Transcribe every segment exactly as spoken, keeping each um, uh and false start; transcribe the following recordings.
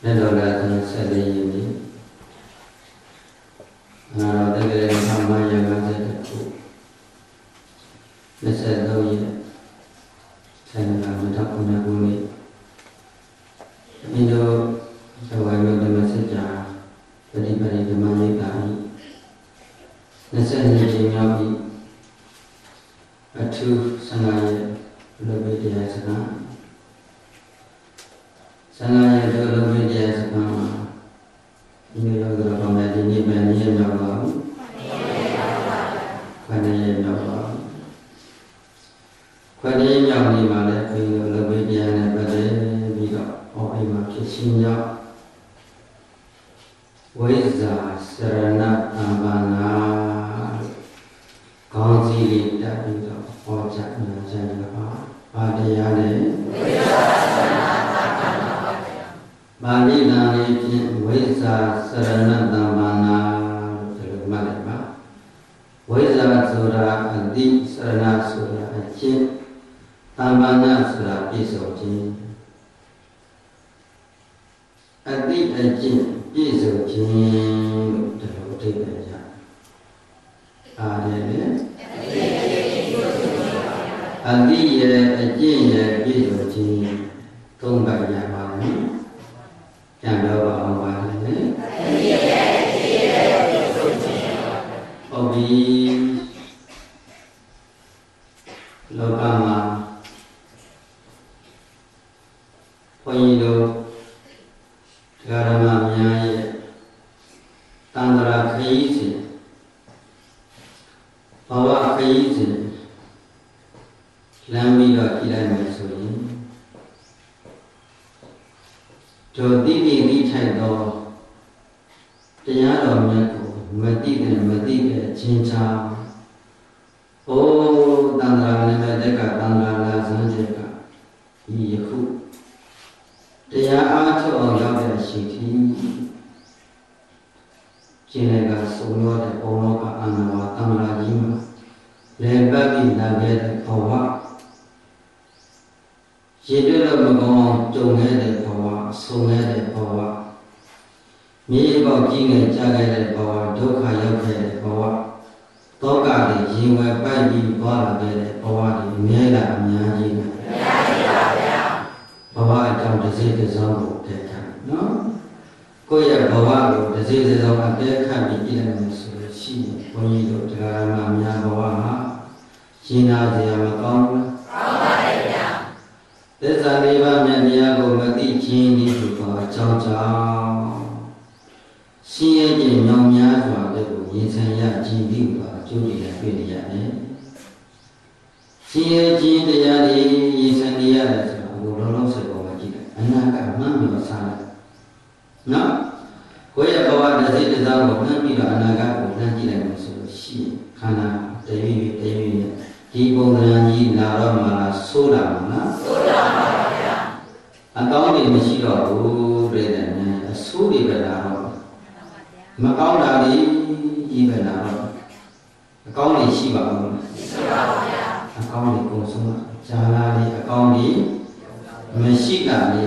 လက်တော်လာတဲ့ဆက်လေးရည်ပြီအာတကယ်ဆံမရကတဲ့ခုလက်ဆက်တော့ရဆန္ဒနာမထခုနကူနေဒီလိုသဝိုင်းဓမ္မစကြာပฏิပတိဓမ္မရေးတာလက်ဆက်နေခြင်းရောက်ပြီးအထူးဆန္ဒရဲ့လောဘတရားစကားဆန္ဒရဲ့လောဘတရားစကားဒီလိုရောတော့မှဒီနေ့ပဲနေရတော့ပါဘူးခဏရဲ့တော့ပါခဏရဲ့ရောက်နေမှာလဲဒီလိုလောဘတရားနဲ့ပတ်သက်ပြီးတော့ဟောအိမ်မှာဖြစ်ရှင်ရောက်ဝိဇ္ဇာစရဏတမ္ပနာကောင်းစီလေးတက်ပြီးတော့ဟောကြားနာကြားရပါဘာတရားလဲဝိဇ္ဇာစရဏတမ္ပနာပါဠိနာလေးဖြင့်ဝိဇ္ဇာစရဏတမ္ပနာဒီလိုမှတ်လိုက်ပါဝိဇ္ဇာဆိုတာအတိစရဏဆိုတာအကျင့်တမ္ပနာဆိုတာပြည့်စုံခြင်းအတိအကျင့်ပြည့်စုံခြင်းလို့ဒီလိုအဓိပ္ပာယ်ရအားလည်းလေအတိရဲ့အကျင့်ရဲ့ပြည့်စုံခြင်းသုံးပါးရပါမယ်ကြံတော့ပါအောင်ပါလေအတိရဲ့အကျင့်ရဲ့ပြည့်စုံခြင်းဟုတ်ပြီလောကမှာဘုန်းကြီးတို့ဓမ္မများရဲ့တန္တရာခရီးစဉ်ဘဝခရီးစဉ်လမ်းပြီးတော့ကြည့်လိုက်မယ်ဆိုရင်တို့တိတိတိထိုက်သောတရားတော်မြတ်ကိုမသိတဲ့မသိတဲ့အချင်းချာအိုးတန္တရာနဲ့မဲ့တဲ့ကတန္တရာလာစမ်းတဲ့ကဒီယခုတရားအားထုတ်အောင်ရောက်တဲ့ရှိသည့်ကျင့်တဲ့ကဆုံးရောတဲ့ဘုံလောကအန္တဝါတမလာကြီးမှာလေပတ်ပြီးလာခဲ့တဲ့ဘဝရေတွက်လို့မကောင်းကြုံခဲ့တဲ့ဘဝဆုံးခဲ့တဲ့ဘဝမြေပေါက်ကြီးငယ်ကြားခဲ့တဲ့ဘဝဒုက္ခရောက်ခဲ့တဲ့ဘဝတောကတွေရင်ဝယ်ပိုက်ပြီးသွားလာခဲ့တဲ့ဘဝတွေအများလားအများကြီးပဲအများကြီးပါဗျာဘဝအကြောင်းတစ်စိတ်တစ်စောင်းကိုတည်ထားနော်ကိုယ့်ရဲ့ဘဝကိုတစ်စိတ်တစ်စောင်းအတည်ခတ်ပြီးကြည့်လိုက်လို့ဆိုလို့ရှိရင်ဘုန်းကြီးတို့တရားနာများဘဝမှာရှင်းနာစရာမကောင်းဘူးကောင်းပါရဲ့ဗျာသစ္စာလေးပါးမြတ်တရားကိုမသိခြင်းဒီလိုတော့အကြောင်းကြောင့်ရှင်းရဲ့ခြင်းမြောင်များစွာတဲ့ကိုရင်ဆိုင်ရခြင်းဒီလိုတော့အကျိုးတွေလည်းတွေ့နေရတယ်ရှင်းရဲ့ခြင်းတရားတွေရင်ဆိုင်နေရတယ်ဆိုတော့ဘုရားလုံးစေပေါ်မှာကြည့်တယ်အနာကမှန်ပြီးစားတယ်နော်ကိုယ့်ရဲ့ဘဝတစ်စိတ်တစ်စောင်းကိုမှန်ပြီးတော့အနာကကိုလှမ်းကြည့်လိုက်လို့ဆိုလို့ရှိရင်ခန္ဓာတရွေ့တရွေ့နဲ့ဒီပုံသဏ္ဍာန်ကြီးလာတော့မှလားဆိုးလာမှာလားဆိုးလာပါဗျာအကောင်းတွေမရှိတော့ဘူးပြည့်တယ်နဲ့အဆိုးတွေပဲလာတော့မကောင်းတာတွေကြီးပဲလာတော့အကောင်းတွေရှိပါဦးမရှိပါဘူးဗျာအကောင်းတွေကုန်ဆုံးတာဇာလာတွေအကောင်းတွေမရှိတာလေ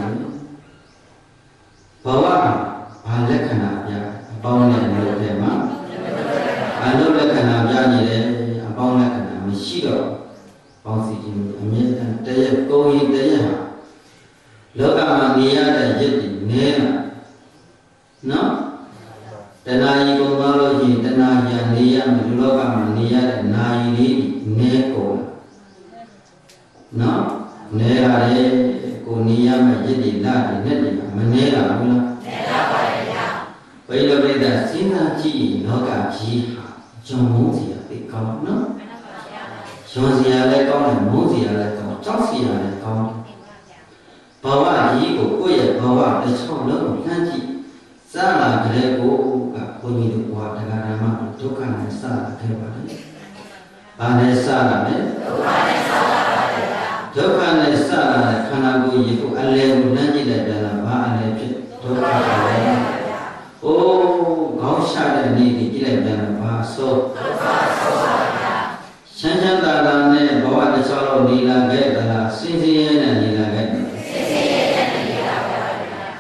ဘဝမှာဘာလက္ခဏာပြအပေါင်းနဲ့အလုပ်တွေမှာအလုပ်လက္ခဏာပြနေတယ်အပေါင်းလက္ခဏာမရှိတော့ပေါင်းစီခြင်းအမြဲတမ်းတရကုံရင်တရဟာလောကမှာနေရတဲ့ရစ်တွေနဲလာနော်တဏှာကြီးကုန်သွားလို့ရှိရင်တဏှာညာနေရမယ်လူလောကမှာနေရတဲ့နာယီလေးနဲကုန်နော်နဲရတယ်ကိုနေရမယ်ရစ်တွေလာတယ်နဲ့တွေမနဲလာဘူးလားနဲလာပါရဲ့ဗျာဘိလပိဋကစဉ်းစားကြည့်ရင်လောကကြီးဟာဂျုံမုန်းစီရသိကောင်းနော်ဂျုံစီရလည်းကောင်းတယ်မုန်းစီရလည်းကောင်းကြောက်စီရလည်းကောင်းဘဝကြီးကိုကိုယ့်ရဲ့ဘဝတစ်ချောင်းလုံးကိုလှမ်းကြည့်စလာကြတဲ့ကိုကဘုန်းကြီးတို့ဘဝတရားဓမ္မဒုက္ခနဲ့စလာခဲ့ပါတယ်။ဘာနဲ့စလာလဲဒုက္ခနဲ့စလာပါတယ်ဗျာဒုက္ခနဲ့စလာတဲ့ခန္ဓာကိုယ်ကြီးကိုအလယ်ကိုလှမ်းကြည့်လိုက်တယ်လားဘာအလယ်ဖြစ်ဒုက္ခပဲဗျာ။အိုးခေါင်းရှာတဲ့နေ့ဒီကြည့်လိုက်တယ်လားဘာဆိုဒုက္ခဆိုပါဗျာ။ချမ်းချမ်းသာသာနဲ့ဘဝတစ်ချောင်းလုံးနေလာခဲ့သလားစင်စင်ရဲနဲ့နေလာခဲ့တယ်စင်စင်ရဲနဲ့နေလာခဲ့ပါဗျာ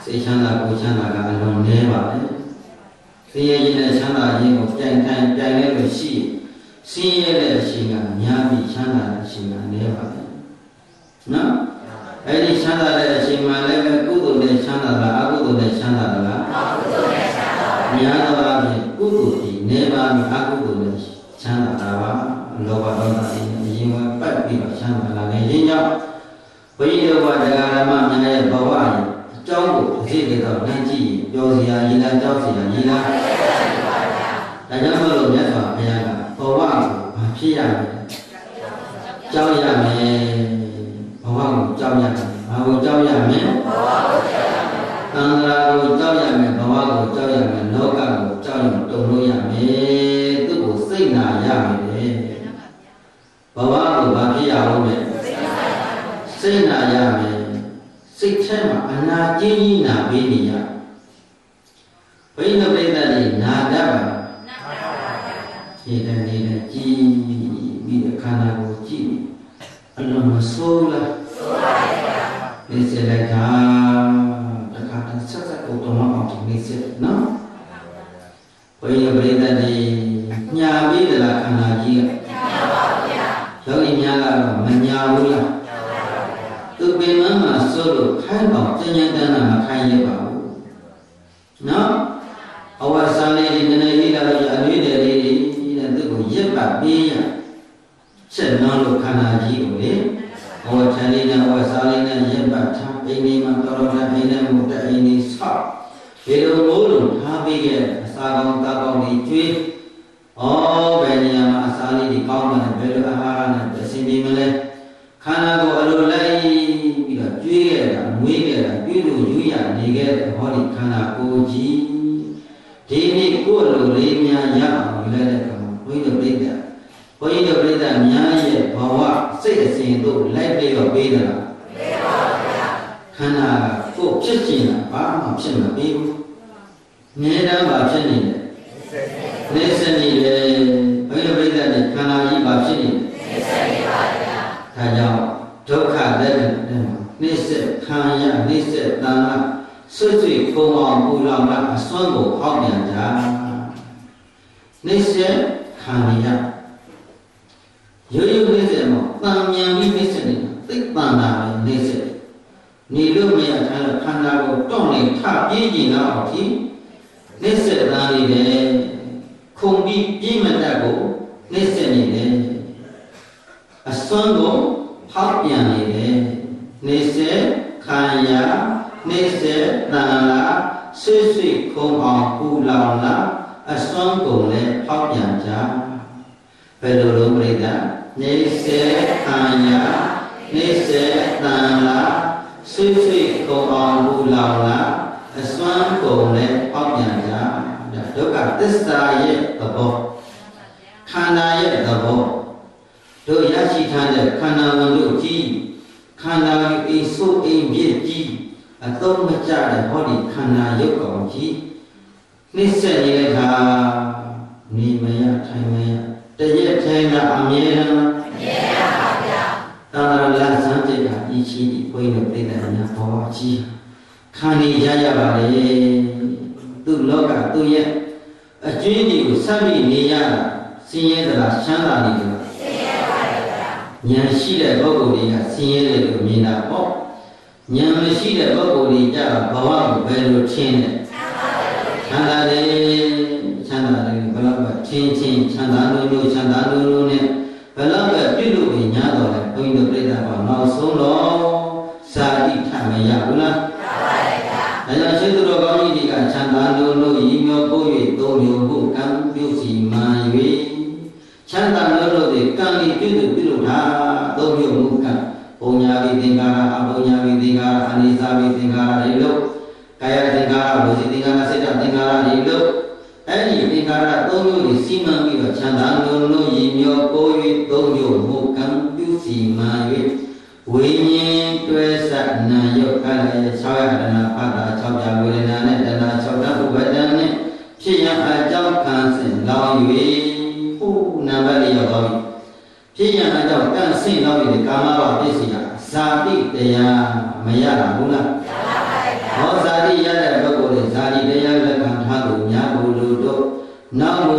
စိတ်ချမ်းသာကိုယ်ချမ်းသာကအလွန်နည်းပါလေဆင်းရဲခြင်းနဲ့ချမ်းသာခြင်းကိုပြန်ထိုင်ပြန်လဲလို့ရှိဆင်းရဲတဲ့အရှင်ကများပြီးချမ်းသာတဲ့အရှင်ကနည်းပါလေနော်အဲ့ဒီချမ်းသာတဲ့အရှင်မှလည်းပဲကုသိုလ်နဲ့ချမ်းသာလားအကုသိုလ်နဲ့ချမ်းသာလားအကုသိုလ်နဲ့ချမ်းသာပါများသောအားဖြင့်ကုသိုလ်ဒီနည်းပါပြီးအကုသိုလ်နဲ့ချမ်းသာတာပါလောဘဒေါသအရင်ကပတ်ပြီးတော့ချမ်းသာလာခြင်းကြောင့်ဘုရားတော်ကတရားဓမ္မများရဲ့ဘဝရဲ့အကြောင်းကိုအစီအကတော့နှမ်းကြည့်ပြောစရာရည်လားကြောက်စရာရည်လားဒါကြောင့်မလို့မြတ်စွာဘုရားကဘဝကိုဘာဖြစ်ရမလဲကြောက်ရမယ်ဘဝကိုကြောက်ရမယ်ဘာကိုကြောက်ရမလဲဘဝကိုကြောက်ရမယ်သံဃာကိုကြောက်ရမယ်ဘဝကိုကြောက်ရမယ်လောကကိုကြောက်ရင်တုံလို့ရမယ်သူ့ကိုစိတ်နာရမယ်ဘဝကိုဘာဖြစ်ရအောင်လဲစိတ်နာရမယ်စိတ်ထဲမှာအနာကျဉ်းကြီးနာပေးနေရဘိနပိဋကတွေနာတတ်ပါနာတတ်ပါခြေတန်းနေတဲ့ကြည်ပြီးတဲ့ခန္ဓာကိုကြည့်အလုံးမဆိုးလားဆိုးပါရဲ့ဗျာနေစလိုက်တာတခါတည်းဆက်ဆက်ကိုတော့မအောင်ဒီနေစနော်ဘိနပိဋကတွေညာပြီးတဲ့လားခန္ဓာကြီးကညာပါဗျာယောဂီများကတော့မညာဘူးလားသူပင်မမှာစိုးလို့ခိုင်းတော့ကျဉ်းကျဉ်းတန်းတန်းမခိုင်းရပါဘူးနော်အဝဆန်းလေးဒီနည်းနည်းလေးလာလို့အနွေးတယ်လေးဒီတဲ့သူ့ကိုရက်ပတ်ပေးရချက်နှောလို့ခန္ဓာကြီးကိုလေအဝထန်လေးနဲ့အဝဆန်းလေးနဲ့ရက်ပတ်ထားအိမ်လေးမှာတော်တော်နဲ့အိမ်နဲ့မူတဲ့အိမ်လေးဆောက်ဒီလိုမိုးလို့ထားပေးခဲ့အစာကောင်းသားကောင်းကြီးကျွေးဩဘယ်နေရာမှာအစာလေးဒီကောင်းတယ်ဘယ်လိုအာဟာရနဲ့အစီအပြေမလဲခန္ဓာကိုယ်အလိုလိုက်ပြီးတော့ကျွေးရတာမွေးရတာပြုလို့ယူရနေခဲ့တဲ့ဟောဒီခန္ဓာကိုယ်ကြီးဒီနေ့ကိုယ်လိုလေးများရအောင်ယူလိုက်တဲ့အခါမှာဘုန်းကြီးတို့ပြိတ္တာဘုန်းကြီးတို့ပြိတ္တာများရဲ့ဘဝစိတ်အစဉ်တို့လိုက်ပြီးတော့ပေးတယ်လားပေးပါဗျာခန္ဓာကိုယ်ဖြစ်ခြင်းလားဘာမှဖြစ်မပေးဘူးငြင်းတမ်းပါဖြစ်နေတယ်နေစနေတယ်ဘုန်းကြီးတို့ပြိတ္တာနဲ့ခန္ဓာကြီးပါဖြစ်နေတယ်နေစနေပါဗျာဒါကြောင့်ဒုက္ခတဲ့နှိစ္စခံရနှိစ္စတန်ခါဆွတ်ဆွေဖုံအောင်ပူလောင်တာအစွမ်းကိုဟောက်ပြန်ကြနှိစ္စခံရရိုးရိုးနှိစ္စမှာတန်မြန်ပြီးနှိစ္စနေတာသိပန်တာပဲနှိစ္စနေလို့မရထားတော့ခန္ဓာကိုတောင့်နေထပြေးကြည့်တော့အောင်ဒီနှိစ္စတန်လေးတယ်ခုန်ပြီးပြေးမတတ်ကိုနှိစ္စနေတယ်အစွမ်းကိုဟောက်ပြန်နေတယ်နေစေခံရနေစေတန်လာဆွေ့ဆွေ့ခုံအောင်ပူလောင်လာအစွမ်းကုန်နဲ့ဟောက်ပြန်ကြဘယ်လိုလုပ်ပြိတ္တာနေစေခံရနေစေတန်လာဆွေ့ဆွေ့ခုံအောင်ပူလောင်လာအစွမ်းကုန်နဲ့ဟောက်ပြန်ကြဒုက္ခသစ္စာရဲ့သဘောခန္ဓာရဲ့သဘောတို့ရရှိထားတဲ့ခန္ဓာဝင်တို့ကြီးခန္ဓာကိုအိဆိုးအိမ်ပြည့်ကြီးအသုံးမကျတဲ့ဟောဒီခန္ဓာရုပ်ကောင်ကြီးနှိစ္စနေလိုက်တာနေမရထိုင်မရတရက်ထိုင်တာအမြဲတမ်းအမြဲတမ်းပါဗျာသာသနာ့လမ်းစမ်းကြတာဤချီဒီဘုန်းကြီးတို့ပြိတ္တညာဘောကြီးခံနေရရပါလေသူ့လောကသူ့ရဲ့အကျွေးတွေကိုဆက်ပြီးနေရတာဆင်းရဲသလားချမ်းသာနေတယ်ဉာဏ်ရှိတဲ့ပုဂ္ဂိုလ်တွေကဆင်းရဲတယ်လို့မြင်တာပေါ့ဉာဏ်မရှိတဲ့ပုဂ္ဂိုလ်တွေကြတော့ဘဝကိုဘယ်လိုထင်လဲချမ်းသာတယ်ချမ်းသာတယ်ဘယ်တော့ပဲထင်ချင်းချမ်းသာလို့လို့ချမ်းသာလို့လို့နဲ့ဘယ်တော့ပဲပြုလို့ပြီးညာတော့လဲဘုန်းကြီးတို့ပြိတ္တာပါနောက်ဆုံးတော့စာတိထမရဘူးလားရပါတယ်ဗျာဒါကြောင့်ရှိသူတော်ကောင်းကြီးတွေကချမ်းသာလို့လို့ရည်မျောပို့၍သုံးယုံဖို့ကံပြုစီမှန်၍ချမ်းသာလို့လို့ဒီကံလေးပြုစုပြုလုပ်တာသုံးမျိုးမူကံပုံညာဝိသင်္ကာရအပုံညာဝိသင်္ကာရအနိစ္စဝိသင်္ကာရတွေလို့ကာယသင်္ကာရဝစီသင်္ကာရစိတ်သင်္ကာရတွေလို့အဲ့ဒီသင်္ကာရသုံးမျိုးကိုစီမံပြီးတော့ချမ်းသာလို့လို့ရည်မျောကို၍သုံးမျိုးမူကံပြုစီမှန်၍ဝိညာဉ်တွဲစနာယုတ်ကလည်း၆ရတနာဖတာ၆ပြဝေဒနာနဲ့တဏှာ၆ဓာတ်ဥပဒံနဲ့ဖြစ်ရအကြောင်းခံစဉ်လောင်း၍နံပါတ်လေးရောက်သွားပြီဖြစ်ရအကြောင်းတန့်ဆင့်တော့ဒီကာမဘဝပြည့်စည်တာဇာတိတရားမရတာဘူးလားရပါပါဗျာဟောဇာတိရ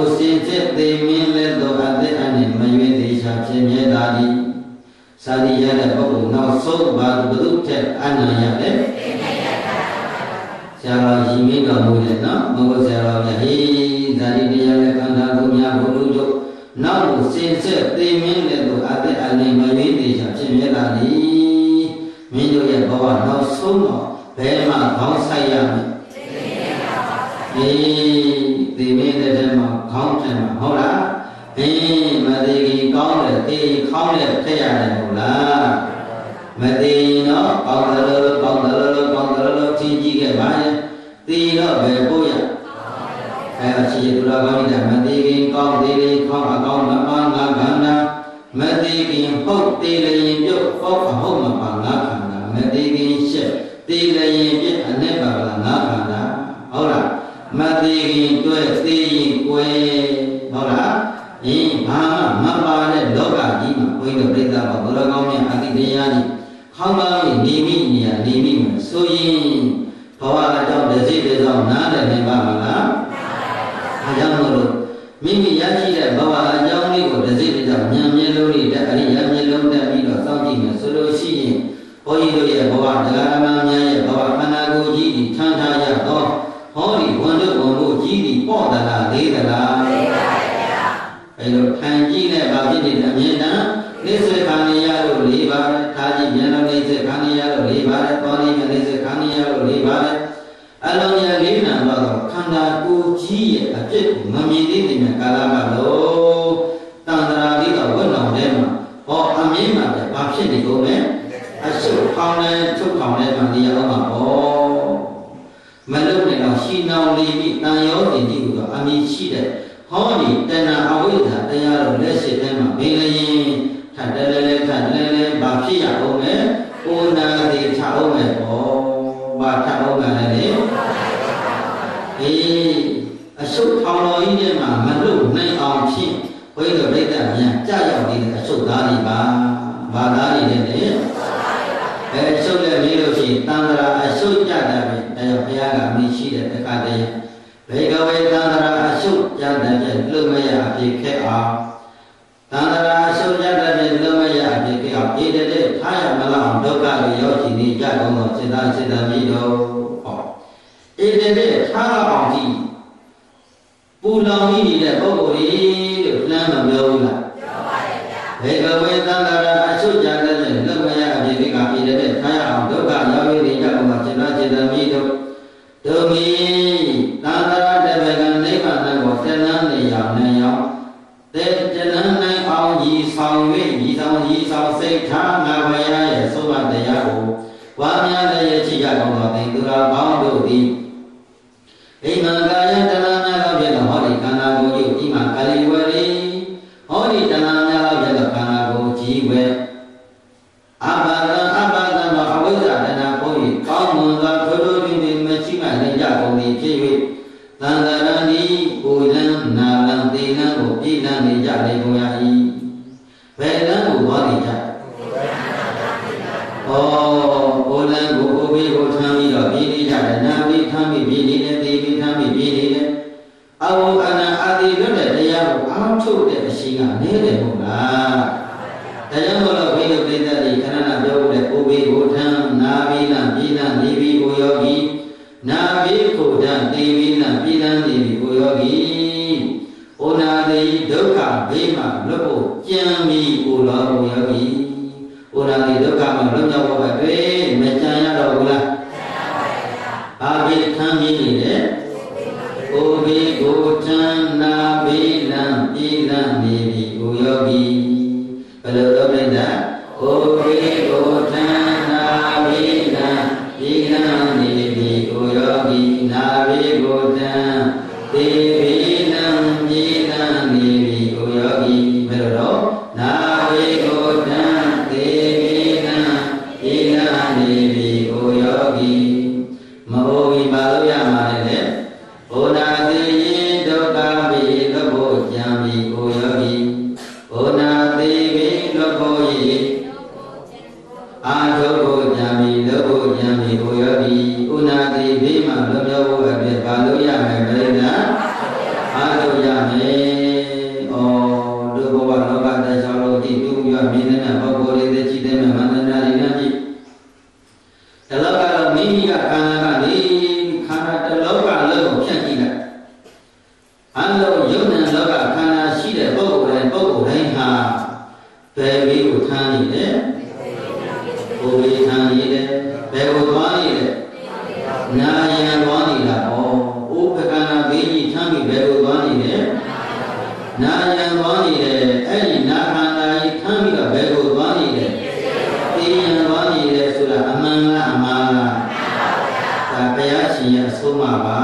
စင်စစ်သေးမင်းလက်တော်အသက်အနေမရွေးသေးချာဖြစ်မြဲတာဒီစာတိရတဲ့ပုဂ္ဂိုလ်နောက်ဆုံးဘာဘုသူထက်အနံ့ရတယ်ဆရာတော်ကြီးမိတော်မူတယ်နော်မဟုတ်ဆရာတော်ကြီးဟေးဇာတိတရားနဲ့ခန္ဓာကိုယ်များဘုလူတို့နောက်ကိုစင်စစ်သေးမင်းလက်တော်အသက်အနေမရွေးသေးချာဖြစ်မြဲတာဒီမင်းတို့ရဲ့ဘဝနောက်ဆုံးတော့ဘယ်မှာခေါင်းဆိုင်ရမလဲအေးဒီမင်းတဲ့မှာခေါင်းတယ်မှာဟုတ်လားအေးမသေးကြီးကောင်းတယ်တေးခေါင်းနဲ့ထည့်ရတယ်ဟုတ်လားမသေးတော့ကောင်းတယ်လို့ကောင်းတယ်လို့ကောင်းတယ်လို့ထင်ကြည့်ခဲ့ပါရဲ့တေးတော့ဘယ်ပို့ရအဲအရှိတူလာကောင်းတယ်မသေးကြီးကောင်းသေးလေးခေါင်းအကောင်းမပါငါခန္ဓာမသေးကြီးဟုတ်သေးလေးပြုတ်ဟုတ်အဟုတ်မပါငါခန္ဓာမသေးကြီးရှက်သေးလေးပြည့်အနဲ့ပါလားငါခန္ဓာဟုတ်လားမသေးခင်တွေ့သေးရင်ကိုယ်ဟုတ်လားအင်းဘာမှမပါတဲ့လောကကြီးမှာဘုန်းကြီးတို့ပြိဿပါဘုရားကောင်းမြတ်အတိတရားကြီးခေါင်းကောင်းကြီးနေမိနေရနေမိမှာဆိုရင်ဘဝအကြောင်းတစ်စိတ်တစ်စောင်းနားလည်နိုင်ပါမလားအဲကြောင့်မို့လို့မိမိရရှိတဲ့ဘဝအကြောင်းလေးကိုတစ်စိတ်တစ်စောင်းဉာဏ်မျက်လုံးလေးတက်အရိယာမျက်လုံးတက်ပြီးတော့စောင့်ကြည့်မယ်ဆိုလို့ရှိရင်ဘုန်းကြီးတို့ရဲ့ဘဝတရားဓမ္မများရဲ့ဘဝခန္ဓာကိုယ်ကြီးဒီထမ်းထားရတော့ဟောဒီဝန်တို့ဝန်တို့ကြီးဒီပေါ့တလားလေးတလားလေးပါဗျာအဲလိုခံကြည့်နဲ့ဗာဖြစ်နေတဲ့အမြင်တမ်းနေစေခံရလို့လေးပါတယ်ထားကြည့်ပြန်တော့နေစေခံရလို့လေးပါတယ်ပေါ်နေနေစေခံရလို့လေးပါတယ်အလုံးရလေးနံတော့ခန္ဓာကိုယ်ကြီးရဲ့အဖြစ်ကိုမမြင်သေးတဲ့ကာလကလို့တန်ត្រာလေးကဝတ်တော်ထဲမှာဟောအမြင်မှာဗာဖြစ်နေကုန်မယ်အဆုတ်ခေါင်းနဲ့ထုတ်ခေါင်းနဲ့မှနေရအောင်ပါဟောမလုံနဲ့တော့ရှင်းအောင်လေးပြီးတန်ရောတင်ကြည့်လို့အမြင်ရှိတဲ့ဟောဒီတဏှာအဝိဇ္ဇာတရားတော်လက်ရှိထဲမှာဘယ်လျင်ထပ်တယ်လဲထပ်တယ်လဲဘာဖြစ်ရအောင်လဲဩနာတိထအောင်မယ်ဟောဘာထအောင်မယ်လဲအေးအရှုပ်ထောင်တော်ကြီးထဲမှာမလုံနိုင်အောင်ဖြစ်ဘုရားတော်ပြိတ္တမြန်ကြာရောက်နေတဲ့အရှုပ်သားတွေပါဘာသားတွေလဲအဲအရှုပ်လည်းပြီးလို့ရှိရင်တန်ត្រာအရှုပ်ကြတာပဲအဲဘုရားကအမိရှိတဲ့တခါတည်းဘေကဝေတန်ត្រာအရှုပ်ကြတဲ့ဖြင့်လွတ်မရအဖြစ်ခဲ့အောင်တန်ត្រာအရှုပ်ကြတဲ့ဖြင့်လွတ်မရအဖြစ်ခဲ့အောင်ဤတည်းထားရမလောက်ဒုက္ခကိုရောက်ရှိနေကြကုန်သောစေတစေတမိတော်ဟောဤတည်းထားအောင်ကြည့်ပူလောင်နေတဲ့ပုဂ္ဂိုလ်ကြီးလို့လမ်းမပြောဘူးလားပြောပါရဲ့ဗျာဘေကဝေတန်ត្រာအရှုပ်ကြတဲ့ဖြင့်လွတ်မရအဖြစ်ခဲ့အောင်ဤတည်းထားရအောင်ဒုက္ခရောက်နေကြကုန်သောစေတစေတမိတော်ဒုမီသံဃာတပကံနိဗ္ဗာန်ကိုတဏ္ဍနေရောက်နိုင်အောင်တေတဏ္ဍနိုင်အောင်ဤဆောင်၍ဤဆောင်ဤဆောင်စိတ်ထားငါဘုရားရဲ့သုဘတရားကိုဝါများလည်းရှိကြကုန်သောသင်္သူရာပေါင်းတို့သည်အိမ်မကာယတဏ္ဍများသောဖြင့်ဟောဒီခန္ဓာကိုယ်ကြီးဤမှာကာလီဝရီဟောဒီတဏ္ဍများသောဖြင့်ခန္ဓာကိုယ်ကြီးဝဲအဘာဒံအဘာဒံသောအဝိဇ္ဇာတဏ္ဍဘုန်းကြီးကောင်းမွန်သောထိုတို့တွင်မရှိမှလည်းကြကုန်သည်ဖြစ်၍သံဃာရဏီကိုလန်းနာလန်းသေလန်းကိုပြည်လန်းနေကြလေကုန်ရ၏ဘယ်လန်းကိုဟောနေကြဩကိုလန်းကိုကိုဘေးကိုထမ်းပြီးတော့ပြည်နေကြတယ်နာပြီးထမ်းပြီးပြည်နေတယ်သေပြီးထမ်းပြီးပြည်နေတယ်အဝအနာအတိလွတ်တဲ့တရားကိုအောင်းထုတ်တဲ့အရှိကနေတယ်ဟုတ်လားဒါကြောင့်မို့လို့ဘိဓိပိဋကတိခဏနာပြောဖို့တဲ့ကိုဘေးကိုထမ်းနာပြီးလန်းပြည်လန်းနေပြီးကိုယောဂီနာဘိက္ခုတံတေဝိနပြည်လန်းနေပြီကိုယောဂီဩနာတိဒုက္ခဘေးမှာလွတ်ဖို့ကြံပြီးကိုလောကိုယောဂီဩနာတိဒုက္ခမှာလွတ်မြောက်ဖို့အတွက်မကြံရတော့ဘူးလားကြံရပါရဲ့ဗျာဘာဘိထမ်းပြီးနေလဲကိုဘိကိုထမ်းနာဘိလန်းပြည်လန်းနေပြီကိုယောဂီဘယ်လိုလုပ်လိုက်တာကိုဘိကိုထမ်းနာဘိလန်းပြည်လန်းနေပြီကိုယောဂီနာဘိကိုတံသေဘိနံပြည်လန်းနေပြီကိုယောဂီဘယ်လိုတော့နာဘိကိုတံသေဘိနံပြည်လန်းနေပြီကိုယောဂီမဟုတ်ဘူးပါလို့ရမှာလေဘုနာတိယေဒုက္ခဘိလွတ်ဖို့ကြံပြီကိုယောဂီဘုနာတိဘိလွတ်ဖို့ယေအာထုဖို့ကြံပြီလွတ်ဖို့ကြံပြီကိုယောဂီဥနာတိဘေးမှာလွတ်မြောက်ဖို့အတွက်ဘာလို့ရမယ်ပြိဿအာထုရမယ်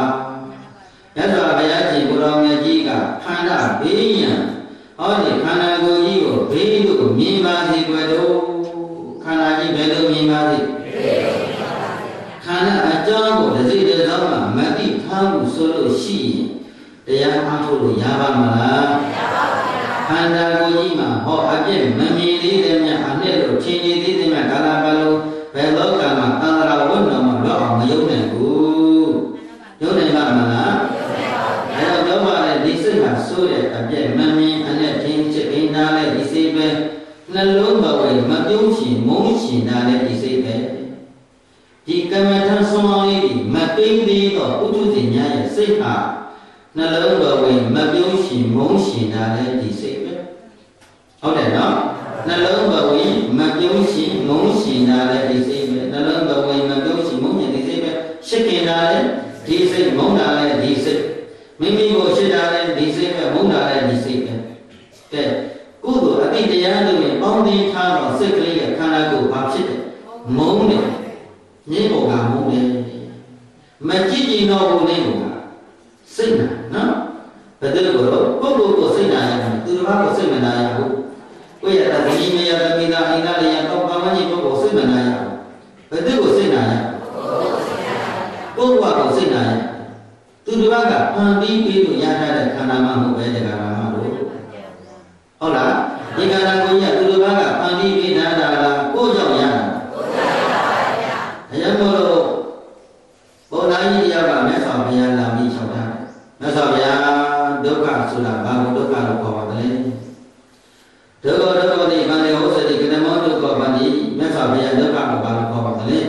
ရသော်ဘုရားရှင်ကိုတော်မြတ်ကြီးကခန္ဓာဘေးရန်ဟောဒီခန္ဓာကိုယ်ကြီးကိုဘေးလို့မြင်ပါစေကွယ်တို့ခန္ဓာကြီးဘယ်လိုမြင်ပါစေခန္ဓာအကြောင်းကိုတစ်စိတ်တစ်စောင်းမှမသိထားမှုဆိုလို့ရှိရင်တရားအားထုတ်လို့ရပါမလားမရပါဘူးခန္ဓာကိုယ်ကြီးမှာဟောအပြည့်မမြင်သေးတဲ့မြတ်အနှစ်လို့ချင်းနေသေးတဲ့မြတ်ကာလပတ်လုံးဘယ်လောကမှာသံဃာဝိနည်းမှာတော့အောင်မယုံနိုင်ဘူးယုံနိုင်ပါမလားယုံနိုင်ပါဘူးအဲတော့ပြောပါလေဒီစိတ်ဟာဆိုးတဲ့အပြည့်မမြင်အနဲ့ချင်းချစ်အိနာနဲ့ဒီစိတ်ပဲနှလုံးဘဝမပြုံးရှင်မုန်းရှင်တာနဲ့ဒီစိတ်ပဲဒီကမ္မထံဆုံးအောင်လေးဒီမသိသေးတော့ဥထုဇဉ်များရဲ့စိတ်ဟာနှလုံးဘဝမပြုံးရှင်မုန်းရှင်တာနဲ့ဒီစိတ်ပဲဟုတ်တယ်နော်နှလုံးဘဝမပြုံးရှင်မုန်းရှင်တာနဲ့ဒီစိတ်ပဲနှလုံးဘဝမပြုံးရှင်မုန်းရှင်ဒီစိတ်ပဲရှစ်ခင်တာနဲ့ဒီစိတ်မုန်းတာနဲ့ဒီစိတ်မိမိကိုရှစ်တာနဲ့ဒီစိတ်ပဲမုန်းတာနဲ့ဒီစိတ်ပဲကဲကုသိုလ်အတိတရားတို့ရဲ့ပေါင်းသင်းထားတော့စိတ်ကလေးရဲ့ခန္ဓာကိုယ်ဘာဖြစ်တယ်မုန်းတယ်ညင်းပေါ်ကမုန်းတယ်မကြည့်ကြည့်တော့ဘူးနေဘူးကစိတ်နာနော်ဘယ်လိုကိုပုဂ္ဂိုလ်ကိုစိတ်နာရတယ်သူတစ်ပါးကိုစိတ်မနာရဘူးကိုယ့်ရဲ့တတိမယတမိသားအိန္ဒာလေးတော့ပါမကြီးပုဂ္ဂိုလ်စိတ်မနာရဘူးဘယ်သူကိုစိတ်နာရပုဂ္ဂိုလ်ကိုစိတ်နာရသူတစ်ပါးကဖန်ပြီးပြီးလို့ရထားတဲ့ခန္ဓာမှမဟုတ်ပဲတရားမှမဟုတ်ဟုတ်လားဒီခန္ဓာကိုယ်ကြီးကသူတစ်ပါးကဖန်ပြီးပြီးထားတာလားကိုယ်ကြောင့်ရတာကိုယ်ကြောင့်ရပါဗျာအရင်မို့လို့ဘုရားကြီးတရားကမြတ်စွာဘုရားလာပြီးချောက်တာမြတ်စွာဘုရားဒုက္ခဆိုတာဘာလို့ဒုက္ခလို့ခေါ်ပါသလဲဒုက္ခဒုက္ခတိဗန္ဒေဟောစတိကနမောဒုက္ခဗန္တိမြတ်စွာဘုရားဒုက္ခကိုဘာလို့ခေါ်ပါသလဲ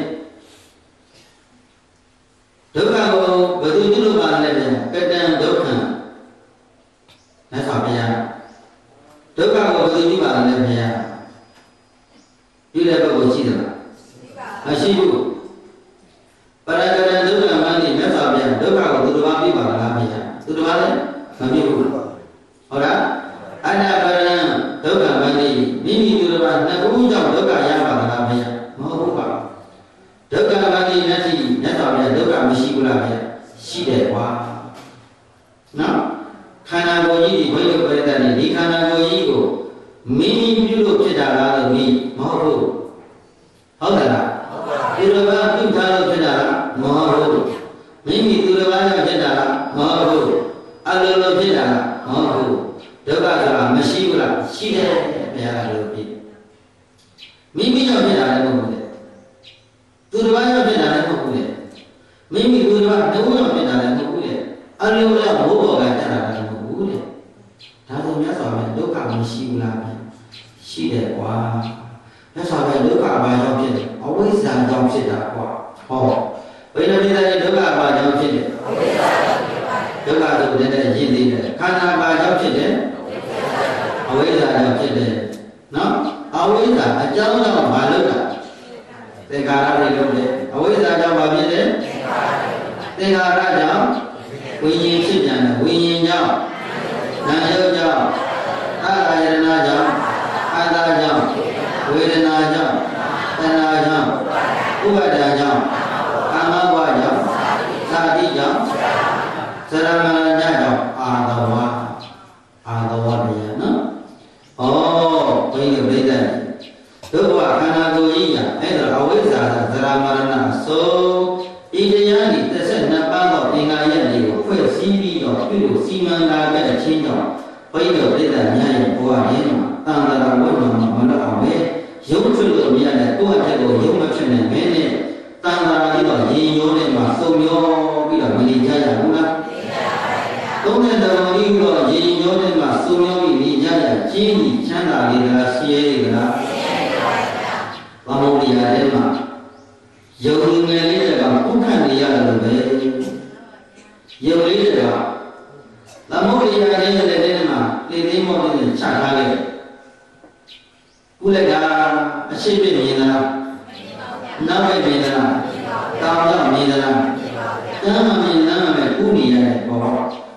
ဒုက္ခကိုဘယ်သူပြုလို့ပါလဲကတံဒုက္ခမြတ်စွာဘုရားဒုက္ခကိုဘယ်သူပြုပါလဲဘုရားပြုတဲ့ပုဂ္ဂိုလ်ရှိတယ်လားမရှိဘူးပရကတံဒုက္ခဗန္တိမြတ်စွာဘုရားဒုက္ခကိုသူတစ်ပါးပြုပါလားဘုရားသူတစ်ပါးလည်းမပြုဘူးဟုတ်လားအနာပရံဒုက္ခဗန္တိမိမိသူတစ်ပါးနှစ်ခုကြောင့်ဒုက္ခရပါလားဘုရားမဟုတ်ဘူးပါဒုက္ခဗန္တိနဲ့ရှိမြတ်စွာဘုရားဒုက္ခမရှိဘူးလားဘုရားရှိတယ်ကွာနော်ခန္ဓာကိုယ်ကြီးဒီဘိယုပရိသတ်ဒီခန္ဓာကိုယ်ကြီးကိုမိမိပြုလို့ဖြစ်တာလားလို့မိမဟုတ်ဘူးဟုတ်တယ်လားသူတစ်ပါးပြုထားလို့ဖြစ်တာလားမဟုတ်ဘူးမိမိသူတစ်ပါးနဲ့ဖြစ်တာလားမဟုတ်ဘူးအလိုလိုဖြစ်တာလားမဟုတ်ဘူးဒုက္ခဆိုတာမရှိဘူးလားရှိတယ်ဘုရားကလို့ပြမိမိကြောင့်ဖြစ်တာလည်းမဟုတ်ဘူးသူတစ်ပါးကြောင့်ဖြစ်တာလည်းမဟုတ်ဘူးမိမိသူတစ်ပါးနှုတ်ကြောင့်ဖြစ်တာလည်းမဟုတ်ဘူးအလိုလိုဘိုးဘော်ကတက်တာလည်းမဟုတ်ဘူးတဲ့ဒါဆိုမြတ်စွာဘုရားဒုက္ခမရှိဘူးလားရှိတယ်ကွာမြတ်စွာဘုရားဒုက္ခဘာကြောင့်ဖြစ်လဲအဝိဇ္ဇာကြောင့်ဖြစ်တာကွာဟောဘယ်လိုဖြစ်လဲဒုက္ခဘာကြောင့်ဖြစ်လဲအဝိဇ္ဇာကြောင့်ဖြစ်ပါတယ်ဒုက္ခဆိုတဲ့ရင်းသေးတယ်ခန္ဓာဘာကြောင့်ဖြစ်လဲအဝိဇ္ဇာကြောင့်ဖြစ်တယ်နော်အဝိဇ္ဇာအကြောင်းကြောင့်ဘာလို့လဲသင်္ခါရတွေလို့လေအဝိဇ္ဇာကြောင့်ဘာဖြစ်လဲသင်္ခါရကြောင့်ဝိညာဉ်ဖြစ်ပြန်တယ်ဝိညာဉ်ကြောင့်နာယုတ်ကြောင့်အာရယနာကြောင့်အာသာကြောင့်ဝေဒနာကြောင့်တဏှာကြောင့်ဥပါဒာကြောင့်ကာမဘဝကြောင့်သာတိကြောင့်သရမဏကြောင့်အာသဝအာသဝတရားနော်ဩဘိယပရိသတ်ဒုက္ခခန္ဓာကိုယ်ကြီးကအဲ့ဒါအဝိဇ္ဇာသရမဏဆိုဤတရားဤတစ်ဆက်နှစ်ပါးသောအင်္ဂါရက်တွေကိုဖွဲ့စည်းပြီးတော့ပြုလို့စီမံလာတဲ့အချင်းကြောင့်ဘိယပရိသတ်များရဲ့ဘဝရင်းမှာတန်တရာဝိမာမမလို့အောင်ပဲရုပ်ဖြစ်လို့မရတဲ့ကိုယ့်အထက်ကိုရုပ်မဖြစ်နိုင်မင်းနဲ့တန်တရာကြီးတော့ရင်ရိုးနဲ့မှစုံမျောပြီးတော့မနေကြရဘူးလားနေကြပါဗျာသုံးတဲ့တော်ကြီးတော့ရင်ရိုးနဲ့မှစုံမျောပြီးနေကြရချင်းကြီးချမ်းသာလေးလားရှင်းရည်လားရှင်းရပါဗျာဘာလို့ဒီဟာထဲမှာယုံငယ်လေးတွေကပုခတ်နေရတယ်လို့ပဲယုံလေးတွေကသမုဒ္ဒရာလေးတဲ့တဲ့မှာလေသေးမောလေးနဲ့ချထားလိုက်ကုလကအရှိပြမြင်လားနောက်ပဲမြင်လားတောင်းတော့မြင်လားတမ်းမမြင်လားပဲကုနေရတယ်ပေါ့နော်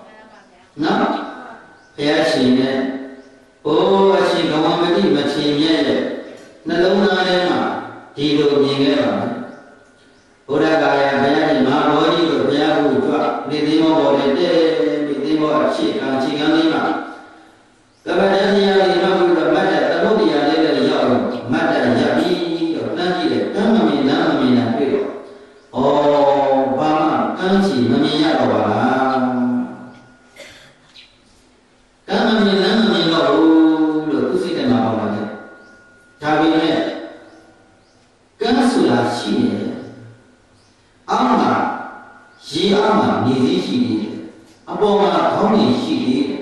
ဘုရားရှင်ရဲ့အိုးအရှင်ကဝမတိမချင်ရဲ့နှလုံးသားထဲမှာဒီလိုမြင်ခဲ့ပါမယ်ဘုရားကာယဘုရားရှင်မဟာဘောဓိကိုဘုရားကိုကြွလေဒီဒီမောပေါ်တဲ့ဒီဒီမောအဖြစ်ကအခြေခံလေးမှာကမ္ဘာတရားတွေနောက်ပြီးတော့မတ်တသမုဒ္ဒရာလေးလည်းရောက်မတ်တရပြီးတော့တန်းကြည့်တယ်ကမ်းမမြင်နားမမြင်တာတွေ့တော့ဩဘာမှကမ်းချီမမြင်ရတော့ပါလားကမ်းမမြင်နားမမြင်တော့ဘူးလို့သူစိတ်ထဲမှာပေါ်လာတယ်ဒါပေမဲ့ကမ်းဆိုတာရှိနေတယ်အောက်မှာရေအောက်မှာနေစည်းရှိနေတယ်အပေါ်မှာခေါင်းကြီးရှိနေတယ်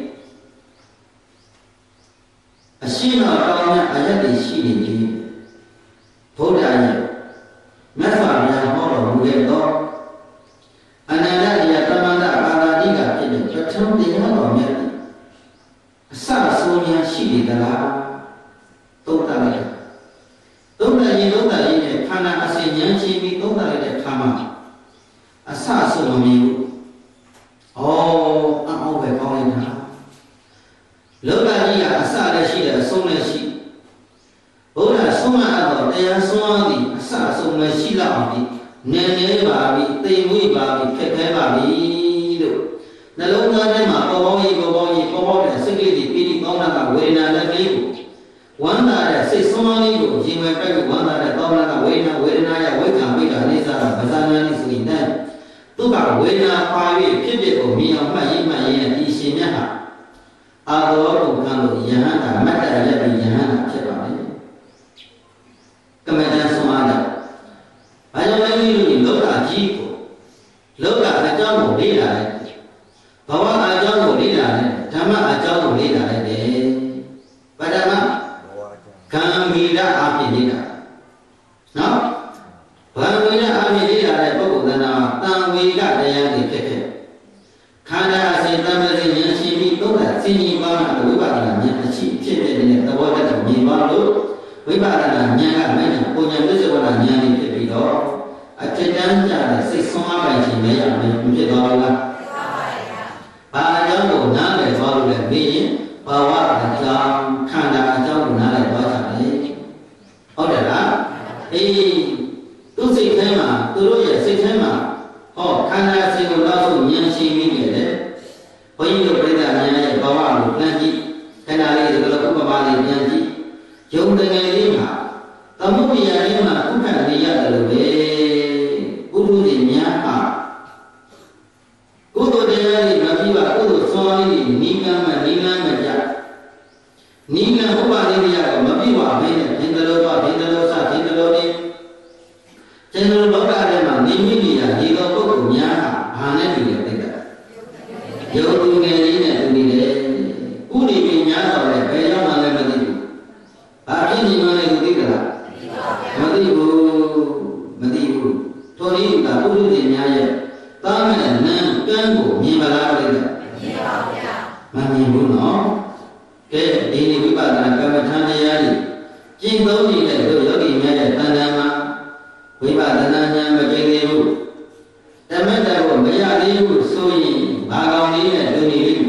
အရှိမကောင်းတဲ့အရက်တွေရှိနေပြီဘုရားရဲ့မြတ်စွာဘုရားဟောတော်မူခဲ့သောအနန္တတရားသမန္တပါဠိကဖြစ်တဲ့ပထမတရားတော်မြတ်အစအဆုံးများရှိနေသလားသုံးသပ်လိုက်သုံးသပ်ရင်သုံးသပ်ရင်ခန္ဓာအစဉ်ဉာဏ်ချင်းပြီးသုံးသပ်လိုက်တဲ့အခါမှာအစအဆုံးမမြင်ဘူး။အော်အောက်ပဲကောင်းလိုက်တာလောကကြီးကအစလည်းရှိတယ်အဆုံးလည်းရှိဘုရားဆုံးမအပ်တော့တရားဆုံးအောင်သည်အစအဆုံးလည်းရှိလောက်အောင်ဒီနည်းနည်းပါပြီသိမ်မွေ့ပါပြီခက်ခဲပါပြီလို့နှလုံးသားထဲမှာပေါ်ပေါင်းရေးပေါ်ပေါင်းရေးပေါ်ပေါင်းတဲ့စိတ်ကလေးတွေပြီးပြီးကောင်းတာကဝေဒနာတက်ကလေးကိုဝမ်းသာတဲ့စိတ်ဆုံးအောင်လေးကိုရင်ဝင်ပိုက်ကိုဝမ်းသာတဲ့တောင်းတာကဝေဒနာဝေဒနာရဲ့ဝိက္ခာမိတ်တာအိသတာဗဇာနာလေးဆိုရင်တဲ့သူကဝေဒနာပါ၍ဖြစ်ဖြစ်ကိုမြင်အောင်မှတ်ရင်မှတ်ရင်ဒီရှင်မြတ်ဟာအာသောဘုံကံလို့ယဟန်တာမတ္တရလည်းယဟန်တာဖြစ်ပါလေကမ္မဋ္ဌာန်းဆုံးအားတယ်ဘာကြောင့်လဲလို့လောကကြီးကိုလောကအကြောင်းကိုလေ့လာတယ်ဘဝအကြောင်းကိုလေ့လာတယ်ဓမ္မအကြောင်းကိုလေ့လာတယ်ပထမကံမီရအဖြစ်လေ့လာနော်ဘာဝိနအဖြစ်လေ့လာတဲ့ပုဂ္ဂိုလ်သဏ္ဍာန်တန်ဝေကတရားတွေဖြစ်ဖြစ်ခန္ဓာအစဉ်တမ္ပဇဉာဏ်ရှင်ပြီးသုံးတာစဉ်းကြီးပါမှဝိပဿနာဉာဏ်အရှိဖြစ်တဲ့တဲ့သဘောတတ်မြင်ပါလို့ဝိပဿနာဉာဏ်ကမဲ့ပုံဉာဏ်ပစ္စေဝနာဉာဏ်တွေဖြစ်ပြီးတော့အထက်တန်းကြတဲ့စိတ်ဆုံးအပိုင်ခြင်းမရမယ်ဖြစ်သွားဘူးလားဘာအကြောင်းကိုနားလည်သွားလို့လဲပြီးရင်ဘာဝအကြောင်းခန္ဓာအကြောင်းကိုနားလည်သွားကြတယ်ဟုတ်တယ်လားအေးသူစိတ်ထဲမှာသူတို့ရဲ့စိတ်ထဲမှာဟောခန္ဓာစိတ်ကိုတော့ဉာဏ်ရှိပြီးတယ်လေဘုန်းကြီးတို့ပြိဿဉာဏ်ရဲ့ဘာဝကိုပြန်ကြည့်ခန္ဓာလေးဒီလိုဥပမာလေးပြန်ကြည့်ယုံတကယ်လေးမှာသမုဒ္ဒရာလေးမှာဥက္ကဋ္ဌနေရတယ်လို့ပဲပုထုဇဉ်များဟာကုသိုလ်တရားတွေမပြီးပါကုသိုလ်စောလေးတွေနိကမနိလမကြနိလဥပါဒိယကမပြီးပါဘဲနဲ့ဒင်္ဂလောတော့ဒင်္ဂလောစဒင်္ဂလောလေးကျန်တော်လောကထဲမှာနေမိနေရဒီလိုပုဂ္ဂိုလ်များဟာဘာနဲ့တူလဲသိတာယုံသူငယ်လေးနဲ့တူနေတယ်ဥဒိပညာတော်လည်းဘယ်ရောက်မှလည်းမသိဘူးဘာဖြစ်နေမှလည်းသိကြလားမသိဘူးမသိဘူးထိုနည်းကပုထုဇဉ်များရဲ့တာမဲ့နံကံကိုမြင်ပါလားပြိတ္တာမြင်ပါဗျာမမြင်ဘူးနော်ကဲဒီနေ့ဝိပဿနာကမ္မထာတရားကြီးကျင့်သုံးနေတဲ့တို့ယောဂီများရဲ့တဏ္ဍာမှာဝိပဿနာဉာဏ်မကျင့်သေးဘူးတမက်တော်ကိုမရသေးဘူးဆိုရင်ဘာကောင်လေးနဲ့တူနေလိမ့်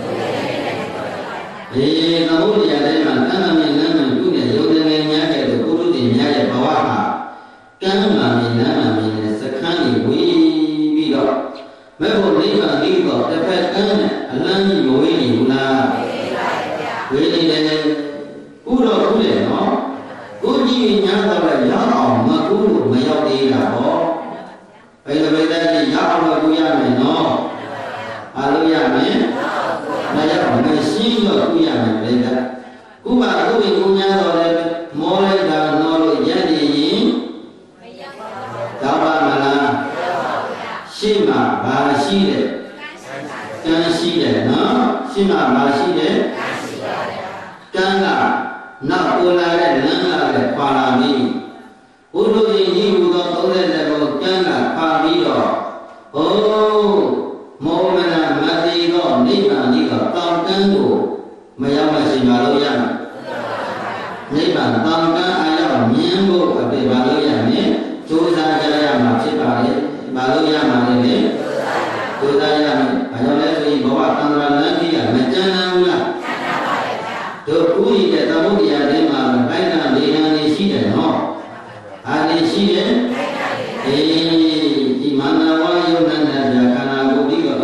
မယ်အေးသမုဒ္ဒရာထဲမှာကံမမြင်နမ်းမပြုနေယုံတဲ့ငယ်များတဲ့ပုထုဇဉ်များရဲ့ဘဝဟာကံမမြင်နမ်းမမြင်တဲ့စခန်းကြီးဝေးပြီးတော့မဲ့ဖို့နိဗ္ဗာန်ပြီးတော့တစ်ဖက်ကန်းနဲ့အလန်းကြီးဝေးနေဘူးလားဝေးနေတယ်ဥတော့ဥတယ်နော်ကိုကြည့်ညာတော့လည်းရောက်အောင်မကူလို့မရောက်သေးတာဟောဘယ်လိုပဲတည်းရောက်အောင်လို့ကူရမယ်နော်အားလို့ရမယ်မရောက်မရှင်းတော့ကူရမယ်လေကကုပါကုဝေကုညာတော့လည်းမောလိုက်တာနော်လို့ရည်ရည်ရင်မရောက်ပါဘူးတော့ပါမလားရှင်းမှာဘာရှိတယ်ကံရှိတယ်နော်ရှင်းမှာဘာရှိတယ်ကံကနောက်ပေါ်လာတဲ့လမ်းလာတဲ့ပါလာပြီဘုဒ္ဓရှင်ကြီးဟူသောသုံးတဲ့ကိုကံကပါပြီးတော့ဟိုးမောမနာမတိသောနိဗ္ဗာန်ကြီးကတောင်တန်းကိုမရောက်မှရှိပါလို့ရမယ်နိဗ္ဗာန်တောင်တန်းအားရောက်မြင်ဖို့အပေပါလို့ရမယ်ကြိုးစားကြရမှာဖြစ်ပါလေပါလို့ရမှာလေကြိုးစားရမယ်ဘာကြောင့်လဲဆိုရင်ဘဝတန်ត្រာလမ်းကြီးကမကြမ်းမ်းဘူးလားတို့ဥရိတဲ့သမုဒ္ဒရာထဲမှာတိုင်းနာလေနာနေရှိတယ်နော်အားနေရှိတယ်အေးဒီမန္တဝါယုံနန္ဒပြခန္ဓာကိုယ်ပြီးတော့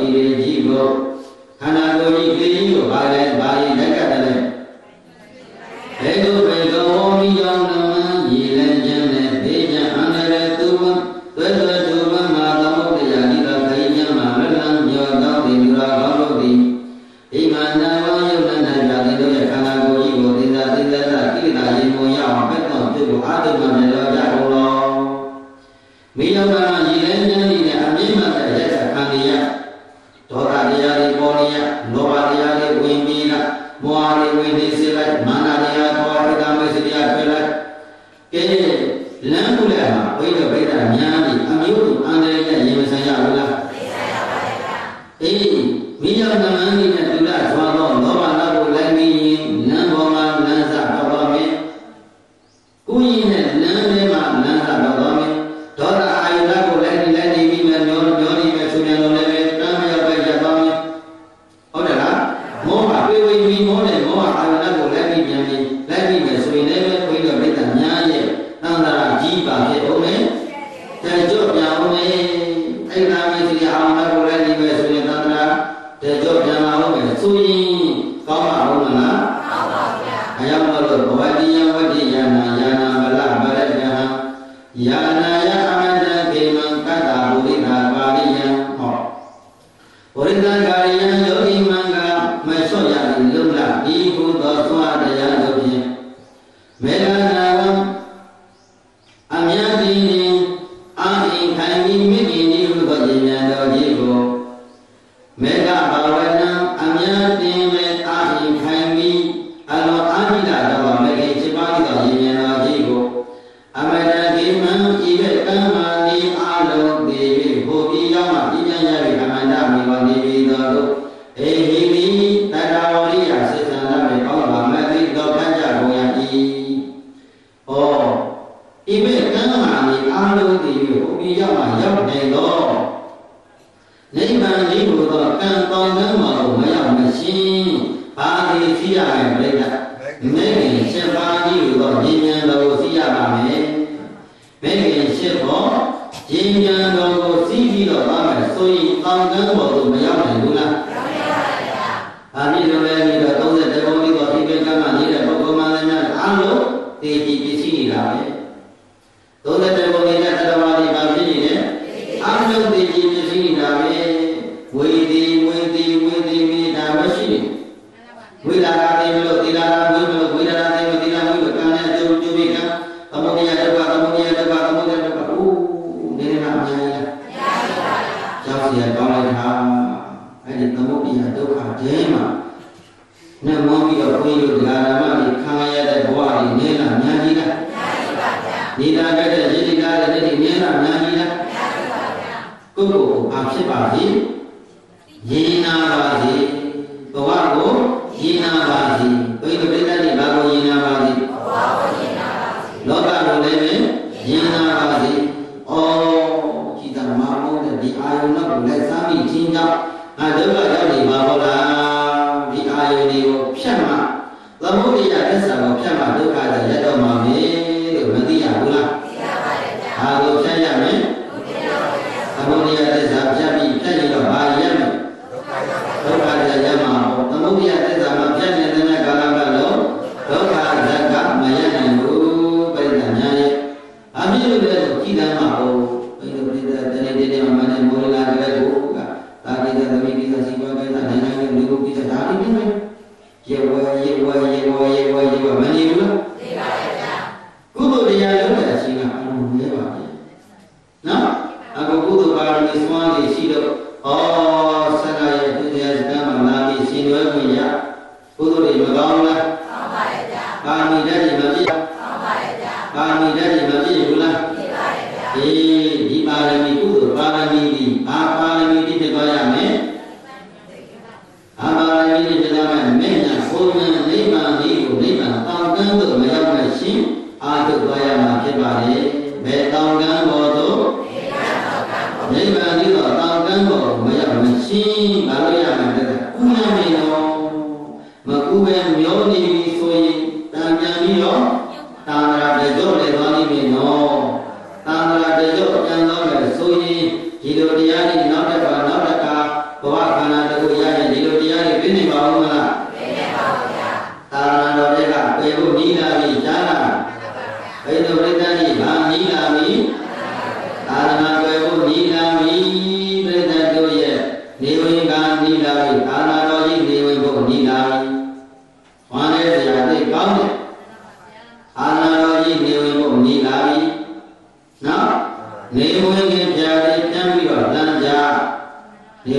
တရားတွေပေါ်နေရလောဘတရားတွေဝင်ပြီးလာမောဟတွေဝင်နေစေလိုက်မာနတရားပေါ်ရတာမရှိတရားထွက်လိုက်ကဲလမ်းခုလည်းမှာဘိဓိဗိဓာညာပြီးအမျိုးစုအန္တရာယ်နဲ့ရင်မဆိုင်ရဘူးလားဆိုင်ရပါရဲ့ဗျာအေးမိယောနမန်းကြီးနဲ့တူလာသွားတော့လောဘနောက်ကိုလိုက်ပြီးရင်လမ်းပေါ်မှာလမ်းစာတော့ပါမယ်ဥယျာဉ်နဲ့လမ်းထဲမှာလမ်းစာတော့ပါမယ်ဒေါသအာယုနောက်ကိုလိုက်ပြီးလိုက်နေပြီးမှမျောမျောနေပဲဆိုပြန်လို့လည်းပဲတမ်းမရောက်ပဲရပါမယ်ဟုတ်တယ်လားမောဟပြေဝေပြီးမောတဲ့မောဟအာယုနောက်ကိုလိုက်ပြီးပြန်ပြီးလိုက်ပြီးပဲဆိုရင်လည်းပဲဘိဓိဗိဓာညာရဲ့သံသာကြီးပါဖြစ်အောင်မယ်တေကြော့ပြန်အောင်မယ်အဲ့ဒါမျိုးစီအောင်နောက်ကိုလိုက်ပြီးပဲဆိုရင်သံသာတေကြော့ပြန်အောင်မယ်ဆိုရင်ကောင်းပါဦးမလားကောင်းပါဗျာအယောက်တော့ဘဝတိယဝတ္တိယာနာယာနာမလဗရတဟံယာနာယအမန္တခေမံကတ္တဘုရိတာပါရိယံဟောဘုရိတံကာရိယံယောဂိမံကမဆော့ရသည်လုံလဒီဟုသောသွားတရားတို့ဖြင့်မေလနာဝံအမြတ်တည်နေအာဟိခိုင်ပြီးမိခင်ဒီဟုသောဉာဏ်တော်ကြီးကိုမေဃဘာဝနံအမြတ်တင်မဲ့အာဟိခိုင်ပြီးအလောအာဟိလာတော်မေခင်七ပါးသောဉာဏ်တော်ကြီးကိုအမတကိမံဤဘက်ကံမာနိအာလုံးသေး၍ဘုပြီးရောက်မှပြညာရ၍အမန္တမိဝနေပြီးတော်တို့အေဟိမိတတဝရိယစေတနာမေကောင်းပါမသိတော်ခန့်ကြကုန်ရ၏ဟောဤဘက်ကံမာနိအာလုံးသေး၍ဘုပြီးရောက်မှရောက်နေတော့နိဗ္ဗာန်ကြီးကိုတော့ကံတောင်းကမ်းမှာကိုမရောက်မရှင်းဘာဒီသိရမယ်ပြိတ္တမေခင်ရှင်ပါးကြီးကိုတော့ဉာဏ်ဉာဏ်တော်ကိုသိရပါမယ်မေခင်ရှင်ဘောဉာဏ်ဉာဏ်တော်ကိုသိပြီးတော့ပါမယ်ဆိုရင်တောင်းကမ်းပေါ်ကိုမရောက်နိုင်ဘူးလားမရောက်ပါဘူးဗျာအာမိလိုလည်းပြီးတော့သုံးတဲ့ဘုံလေးတော့ဒီဘက်ကမှနေတဲ့ပုဂ္ဂိုလ်မှလည်းများအားလုံးသိကြည့်ပစ္စည်းနေတာပဲသုံးတဲ့ဘုံလေးနဲ့တရားဝါဒီပါဖြစ်နေတယ်အားလုံးသိကြည့်ပစ္စည်းနေတာပဲဝေဒီဝေဒီဝေဒီမိတာမရှိနေဝိလာရာတိမလို့သီလာရာဝိမလို့ဝိလာရာတိမသီလာဝိမကံနဲ့အကျိုးကျိုးပြီးကသမုဒိယတပ္ပသမုဒိယတပ္ပသမုဒိယတပ္ပအိုးနေနေမှာအများကြီးလားအများကြီးပါဗျာကျောင်းစီကောင်းလိုက်တာအဲ့ဒီသမုဒိယဒုက္ခဒဲမှာနဲ့မောပြီးတော့ဘုန်းကြီးတို့ဓမ္မတွေခံရတဲ့ဘဝတွေနေလားအများကြီးလားအများကြီးပါဗျာနေတာကြတဲ့ရည်တည်ကားတဲ့နေ့နေလားအများကြီးလားအများကြီးပါဗျာကိုယ့်ကိုယ်ကိုဘာဖြစ်ပါစေရည်နာပါစေဘဝကိုရည်နာပါစေဘိဓိပဋ္ဌာန်ဘာကိုရည်နာပါစေဘဝကိုရည်နာပါစေလောကကိုလည်းပဲရည်နာပါစေဩကြည်သာမဟုတ်တဲ့ဒီအာယုန်ကိုလည်းစမ်းပြီးချင်းကြောင့်ငါဒုက္ခရောက်နေပါဘောလားဒီအာယုန်တွေကိုဖြတ်မှသမုဒိယသစ္စာကိုဖြတ်မှဒုက္ခจะရတော့မှာပဲလို့မသိရဘူးလားသိရပါတယ်ဗျာဒါကိုဖြတ်ရမယ်သမုဒိယသစ္စာဖြတ်ပြီးဖြတ်ရင်တော့ဘာရမယ်ဒုက္ခจะရမှာပေါ့သမုဒိယသစ္စာမှာဖြတ်နေတဲ့ကာလပတ်လုံးဒုက္ခဇက်ကမရနိုင်ဘူးပြိတ္တညာရဲ့အပြည့်လို့လည်းကြည်တမ်းမှာပေါ့ဘယ်လိုပြိတ္တတနေ့တနေ့မှာမနဲ့မောလာကြတဲ့ကိုကဒါကိစ္စသမီးကိစ္စစီပွားကိစ္စနိုင်ငံရဲ့လူကိစ္စဒါတွေနေရေဝဲရေဝဲရေဝဲရေဝဲရေဝဲမနေဘူးလားသိပါရဲ့ဗျာကုသိုလ်တရားလုပ်တဲ့အချိန်ကအလုံးမြဲပါပဲနော်အခုကုသိုလ်ပါရမီစွမ်းနေရှိတော့ဩဆန္ဒရဲ့သူတရားစကားမှလာပြီးရှင်ရွယ်ခွင့်ရကုသိုလ်တွေမကောင်းလားကောင်းပါရဲ့ဗျာပါရမီတက်တွေမပြည့်ကောင်းပါရဲ့ဗျာပါရမီတက်တွေမပြည့်ဘူးလားပြည့်ပါရဲ့ဗျာအေးဒီပါရမီကုသိုလ်ပါရမီဒီဘာပါရမီဒီဖြစ်သွားရမယ်အာပါရမီဒီဖြစ်သွားမယ်မင်းညာဘုံညာနိဗ္ဗာန်ကြီးကိုနိဗ္ဗာန်တောင်းကမ်းသို့မရောက်မဲ့ရှင်အာထုသွားရမှာဖြစ်ပါလေဘယ်တောင်းကမ်းပေါ်သို့နိဗ္ဗာန်ကြီးတော့တောင်းကမ်းပေါ်မရောက်မချင်းဘာလို့ရမှာလဲကုရမယ်တော့မကုပဲမျောနေပြီဆိုရင်တန်ပြန်ပြီးတော့တာန္တရာတေကြောလည်းသွားနေပြီနော်တာန္တရာတေကြောပြန်သွားမယ်ဆိုရင်ဒီလိုတရားတွေနောက်တစ်ခါနောက်တစ်ခါဘဝခန္ဓာတစ်ခုရရင်ဒီလိုတရားတွေပြည့်နေပါဦးမလားပြည့်နေပါဘူးဗျာတာရဏတော်တွေကပေဖို့နီးလာပြီကြားလာဘိဓိပဋ္ဌာန်ကြီးဘာနီးလာပြီသာသနာ့ပေဖို့နီးလာပြီပြိဿတို့ရဲ့နေဝင်ကနီးလာပြီသာသနာတော်ကြီးနေဝင်ဖို့နီးလာပြီဝမ်းနဲ့တရားသိကောင်းတယ်သာသနာတော်ကြီးနေဝင်ဖို့နီးလာပြီနော်နေဝင်ခင်ပြာလေးပြန်ပြီးတော့လမ်းကြနေဝင်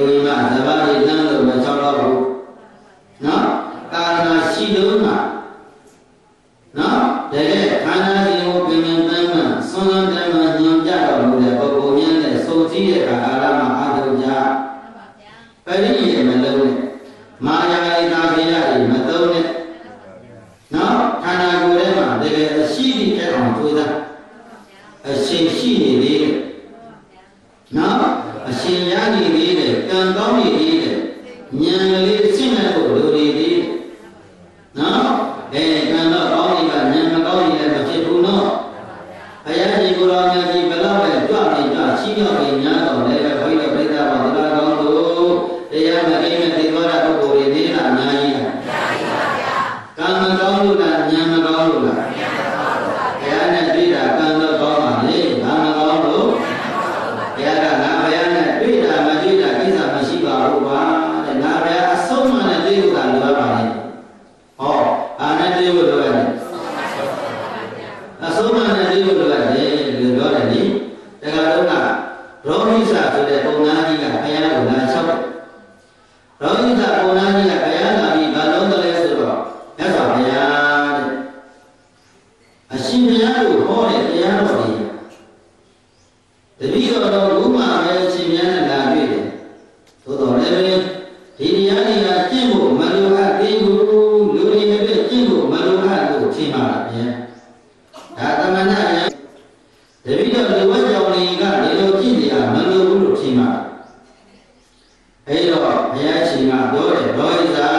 ရင်မှသဘာဝလမ်းလို့မချောက်တော့ဘူးနော်ကာနာရှိလို့မှနော်တကယ်ခန္ဓာရှင်ကိုပြင်ပြင်ပန်းပန်းဆွမ်းဆွမ်းတမ်းမှညွန်ကြတော်မူတဲ့ပုဂ္ဂိုလ်များနဲ့စုံစည်းတဲ့အခါကာလမှာအာထုံကြပရိယေမလုံးနဲ့မာယာရိတာပိယတွေမသုံးနဲ့နော်ခန္ဓာကိုယ်ထဲမှာတကယ်အရှိတိတဲ့အောင်ကြိုးစားအရှင်ရှိနေသေးတယ်နော်အရှင်ရနေသေးတယ်ကံကောင်းနေသေးတယ်ဉာဏ်ကလေးရှင်းတဲ့ဖို့လိုနေသေးတယ်နော်အဲကံတော့ကောင်းနေကဉာဏ်မကောင်းနေလည်းမဖြစ်ဘူးနော်ဘုရားရှင်ကိုယ်တော်မြတ်ကြီးဘယ်တော့ပဲကြွနေကြရှိရောက်နေများတော်လည်းပဲဘုရားပြိဿဘာသလာကောင်းတို့တရားမကိမ့်တဲ့သောတာပုဂ္ဂိုလ်တွေနေလားအများကြီးလားအများကြီးပါဗျာကံမကောင်းလို့လားဉာဏ်မကောင်းလို့လားဉာဏ်မကောင်းလို့ပါဘုရားနဲ့တွေ့တာကံတော့ကောင်းပါလေဘာမကောင်းလို့ဘုရားကငါဘုရားနဲ့တွေ့တာမတွေ့တာကိစ္စမရှိပါဘူးကွာတဲ့ငါဘုရားအဆုံးမနဲ့တွေ့လို့ကလိုရပါလေဟောအာနဲ့တွေ့လို့လိုရတယ်အဆုံးမနဲ့တွေ့လို့လိုရတယ်လို့ပြောတယ်လေတခါတော့ကရောဟိစဆိုတဲ့ပုံသားကြီးကဘုရားကိုလာလျှောက်တယ်ရောဟိစပုံသားကြီးကဘုရားလာပြီးဘာလို့လဲဆိုတော့မြတ်စွာဘုရားတဲ့အရှင်ဘုရားကိုဟောတဲ့တရားတော်ကြီးတပည့်တော်တော်ဘုမာပဲအရှင်ဘုရားနဲ့လာတွေ့တယ်သို့တော်လည်းဒီတရားတွေကကျင့်ဖို့မလိုအပ်သေးဘူးလူတွေနဲ့ကျင့်ဖို့မလိုအပ်လို့ထင်ပါလားဗျာဒါသမဏယတပည့်တော်လူဝတ်ကြောင့်တွေကဒီလိုကြည့်နေရမလိုဘူးလို့ထင်ပါအဲတော့ဘုရားရှင်ကပြောတယ်ဘောဓိသာ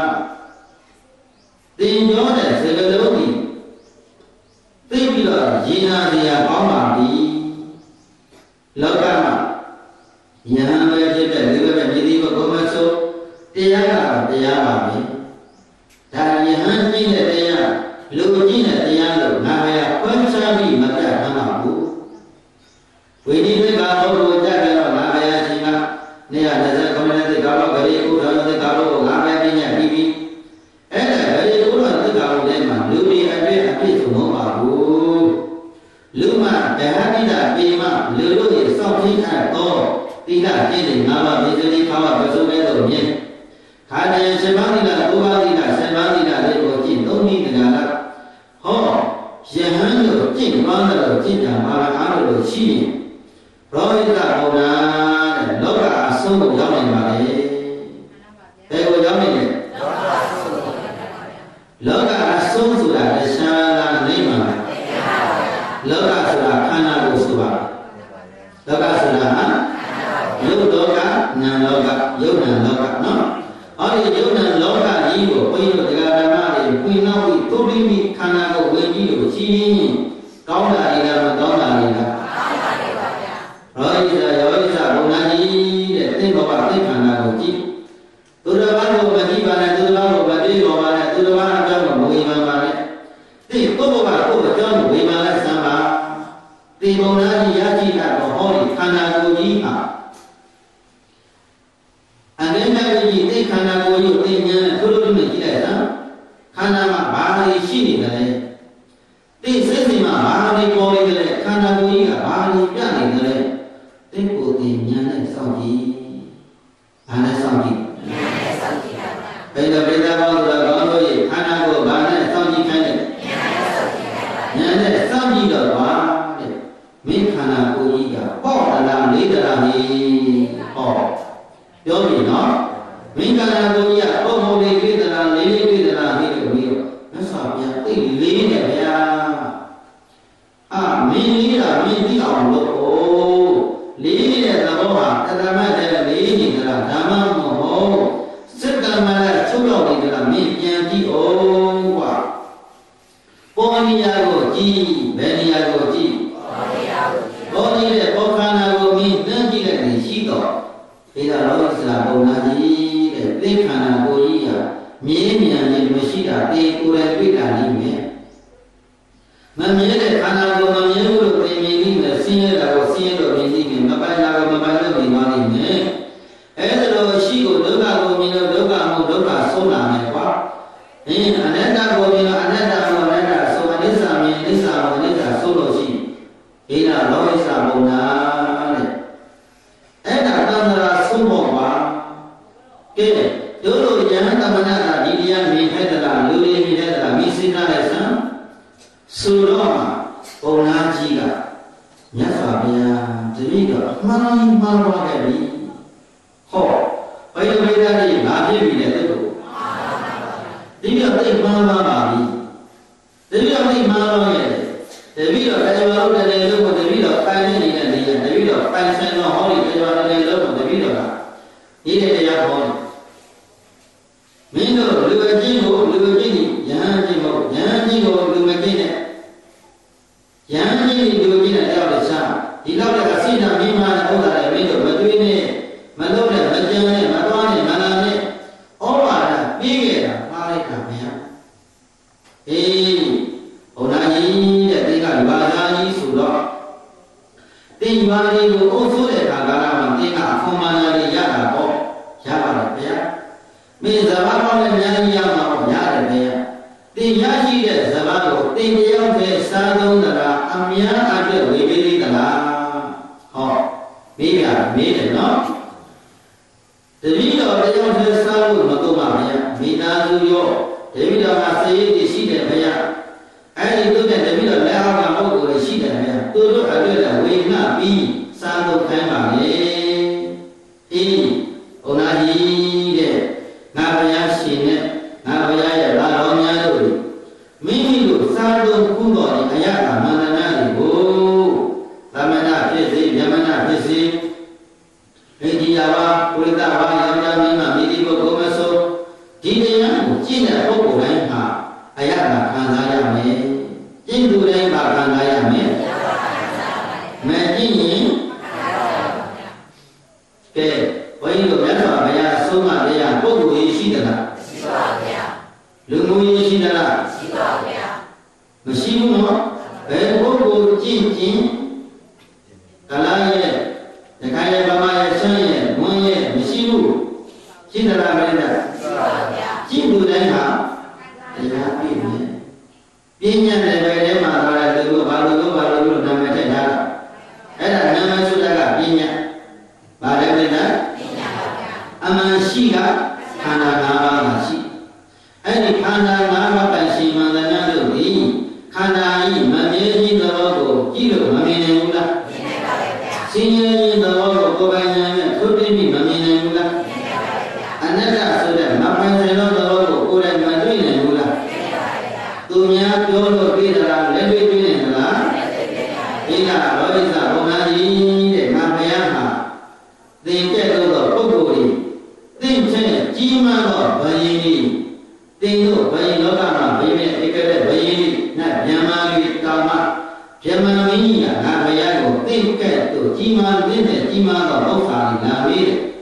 သင်ပြောတဲ့စကားလုံးကြီးသိပြီးတော့ရည်နာစရာကောင်းပါပြီလောကမှာယဟန်ပဲဖြစ်တဲ့ဒီဘက်မြည်သည်ဘုမဆိုတရားကတရားပါပဲဒါယဟန်ကြီးတဲ့တရားလူကြီးတဲ့တရားလို့ငါဘယ်ခွဲခြားပြီးမပြတ်မှန်းပါဘူးဝိနည်းကဘုရားကြက်ကြတော့ငါဘယ်အချိန်ကနေရတဲ့ခမနဲ့တိကာလို့ဂရေဥဒ္ဒောတိကာလို့ငါဘယ်ပြည့်ညပြီးပြီးအဲ့ဒါဂရေဥဒ္ဒောတိကာလို့လည်းမှလူတွေအပြည့်အပြည့်စုံမပါဘူးလူမှတဟတိတာပေမလူတို့ရဲ့စောင့်ထိန်အပ်သောတိလကျင့်တဲ့ငါးပါးမြေစုတိခါဝပစုမဲ့တို့မြင်ခါတည်းရှင်မသီလကိုးပါးသီလရှင်မသီလလေးကိုကြည့်သုံးနည်းတရားလားဟောယဟန်တို့ကျင့်သွားတော့ကျင့်ကြပါလားအားလို့ရှိရင်ရောဟိတဘုရားတဲ့လောကအဆုံးကိုရောက်နေပါလေဘယ်ကိုရောက်နေလဲလောကအဆုံးဆိုတာလည်းရှားလာနေမှာလောကဆိုတာခန္ဓာကိုဆိုပါလောကဆိုတာဟာယုတ်လောကနာမ်လောကယုတ်နာမ်လောကနော်အဲ့ဒီယုတ်နာမ်လောကကြီးကိုဘုန်းကြီးတို့တရားဓမ္မတွေပွင့်နောက်ပြီးတိုးပြီးပြီးခန္ဓာကိုဝင်ပြီးလို့ရှိရင်ကောင်းတာတွေကမကောင်းတာတွေကကောင်းတာတွေပါဗျာရောဟိတရောဟိတဘုရားကြီးတဲ့သင်္ဘောကသင်္ခန္ဓာကိုကြည့်သူတော်ဘာလို့မကြည့်ပါနဲ့သူတော်ဘာလို့မပြေပေါ်ပါနဲ့သူတော်ဘာအကြောင်းကိုမဝေဖန်ပါနဲ့ဒီကိုယ့်ဘဝကိုယ့်အကြောင်းကိုဝေဖန်လိုက်စမ်းပါဒီဘုရားကြီးရရှိတာတော့ဟောဒီခန္ဓာကိုယ်ကြီးဟာအနေနဲ့ကြီးသိခန္ဓာကိုယ်ကြီးသိဉာဏ်နဲ့ထိုးထိုးနဲ့ကြည့်လိုက်စမ်းခန္ဓာမှာဘာတွေရှိနေတယ်လဲသိစိတ်စီမှာဘာတွေပေါ်နေတယ်လဲခန္ဓာကိုယ်ကြီးကဘာတွေပြနေတယ်လဲသိကိုယ်သိဉာဏ်နဲ့စောင့်ကြည့်ဘာနဲ့စောင့်ကြည့်ဉာဏ်နဲ့စောင့်ကြည့်ပါဗျာဘယ်လိုပြတာပေါင်းဆိုတာကောင်းလို့ရခန္ဓာကိုယ်ဘာနဲ့စောင့်ကြည့်ခိုင်းလဲဉာဏ်နဲ့စောင့်ကြည့်ပါဗျာဉာဏ်နဲ့စောင့်ကြည့်တော့ပါတဲ့မင်းခန္ဓာကိုယ်ကြီးကပေါ့တလားလေးတလားဟိဟောပြောပြီနော်မင်္ဂလာကိုကြီးကပုံပုံလေးတွေ့သလားလေးလေးတွေ့သလားဟိလို့ပြီးတော့မြတ်စွာဘုရားသိလေးနဲ့ဗျာအာမင်းလေးတာမင်းသိအောင်လို့ဟိုလေးတဲ့သဘောဟာတဏ္ဍမတဲ့လေးနေသလားဓမ္မမဟုတ်စိတ်ကမနဲ့ချုပ်ရောက်နေသလားမင်းပြန်ကြည့်အောင်ကွာပေါ်နေရာကိုကြည့်ဘယ်နေရာကိုကြည့်ပေါ်နေရာကိုကြည့်ပေါ်နေတဲ့ပေါ်ခန္ဓာကိုမင်းနှမ်းကြည့်လိုက်ရင်ရှိတော့ဒီတော့လောကစလာပုံနာကြီးတဲ့သိခန္ဓာကိုကြီးကမြင်းမြန်နေမရှိတာတေကိုယ်လည်းတွေ့တာလိမ့်မယ်မမြဲတဲ့ခန္ဓာကိုမမြဲဘူးလို့ပြင်မြင်ပြီးမယ်ဆင်းရဲတာကိုဆင်းရဲလို့မြင်ပြီးမယ်မပိုင်တာကိုမပိုင်လို့မြင်သွားလိမ့်မယ်အဲဒါလိုရှိကိုဒုက္ခကိုမြင်လို့ဒုက္ခမှုဒုက္ခဆုံးလာမယ်ကွာ Ke dulu jangan teman-teman di dia minta dalam dulu minta dalam misi dalam sana surah pengaji lah nyata dia jadi dah mana mana lagi ho bayi bayi tadi lagi bila tu dia tadi mana lagi dia tadi mana lagi dia dah kerja baru dari itu dia dah kain ni dia dia dah kain sana hari kerja baru dari itu dia dah ini dia pun Mino, lu aji mo, lu aji ni, jangan aji mo, jangan aji mo, lu aji ni, jangan aji ni, lu aji ni, dia ada sah. Di laut ada kasih nak mima, orang ada mino, batu ini, malu ni, macam ni, matu ni, mana ni, orang ada, pergi dah, mari kami ya. Eh, orang ni, dia tinggal di badan ni sudah, tinggal di luar sudah, kadang-kadang tinggal, kumana ni, ya tak, oh, siapa ya? Min zaman orang yang yang mau nyari dia, dia jadi zaman itu dia yang bersandung dalam amnya ada wibili dalam, oh, biar biar no. Jadi kalau dia yang bersandung itu macamnya, bina tujuh, jadi dia masih di sini dia, ada itu dia jadi dia lewat kamu boleh sini dia, tu ada dah wibna bi sandung kemana ini, orang ini dia. Nabaya sini, nabaya ya lalunya tu. Mimi tu satu kuno ni ayat mana nari bu, mana pesi, mana pesi. Ini jawa, kulit jawa yang jami mami di buku masuk. Jadi yang Cina buku lain ha, ayat bahkan saya me, Cina lain bahkan saya me. Macam ni, ke, wahyu tu biasa bayar semua dia buku isi dah. Lumbu isi dah. Mesti mana? Eh buku cincin, kalau ye, kalau bapa ye saya, muye mesti lu, cinta dah berada. Cinta dah ha, dia pilih. Pilihnya dari mana mana dulu, baru dulu, baru dulu nama saya dah. Ada nama sudah dah pilihnya, baru berada. Aman siga khana nama nasi. Ini khana nama pasti mana nado ini. Khana ini mampu dalam kilo mampu mula. Sini ini dalam kubahnya kudu ni mampu mula. Anak sudah mampu seno dalam kuda mampu mula. Dunia jauh lebih dalam lebih dunia dalam. Ina loisa orang ini mampu yang ha. Tinggal tu pukuli. Tinggal cima lo bayi, tinggal bayi lo kama bayi ni ikat bayi ni, nak jama ni kama, jama ni ya nak bayi lo tinggal tu cima tinggal cima lo lokal nabi.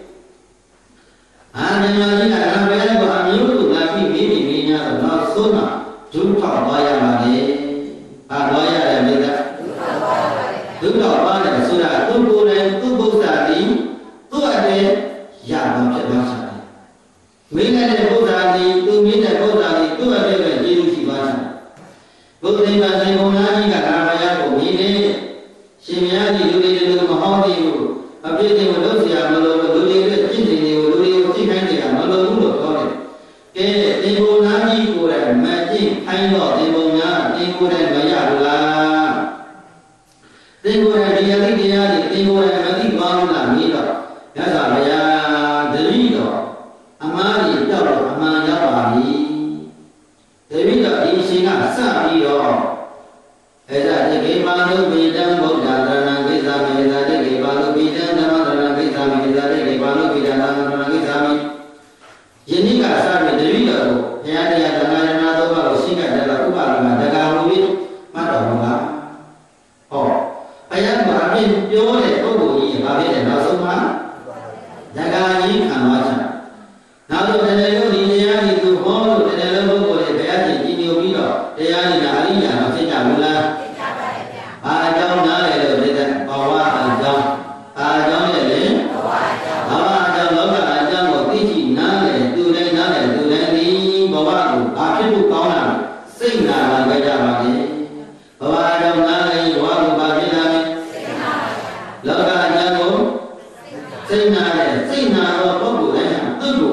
Ah jama ni nak bayi lo ambil tu nabi bayi ni nya lo sona, jumpa bayi lagi, ah bayi ada beda, jumpa bayi sudah tubuh dan tubuh tadi, tu ada yang macam Mina de Buddha ni, tu mina Buddha ni, tu ada yang jiru si bahasa. Buddha ni bahasa Buddha ni kat apa yang kau ini, semua ni dulu dulu mahal ni dulu. Habis ni dulu siapa dulu dulu dulu cinta ni dulu dulu cinta ni kan dulu dulu kau ni. Ke ni Buddha ni kurang macam hai lo ni Buddha ni kurang banyak lah. Ni kurang dia ni dia ni ni kurang mati baru lah ni lo. Ya saya dari lo. Amari jauh amari apa ni? Tapi tak di sini asal dia. Ada jadi baru bidang bukan dalam kita ada jadi baru bidang dalam kita ada jadi baru bidang dalam kita. Jadi asal jadi dia. Yang dia dalam yang ada baru singkat dalam ubah dalam dalam ubah mana ubah? Oh, ayat berarti boleh tu ini berarti dah semua. Jaga ini kan macam. Nalu dalam ini dia itu baru dalam boleh bayar ini ubah dia ini hari ini masih jamula. Ajau nale le beda bawa ajau ajau le bawa ajau loga ajau waktu ini nale tu le nale tu le ni bawa tu apa tu kau nak sing nale kerja lagi bawa ajau nale bawa tu bagi nale loga ajau sing nale sing nale bawa tu le tu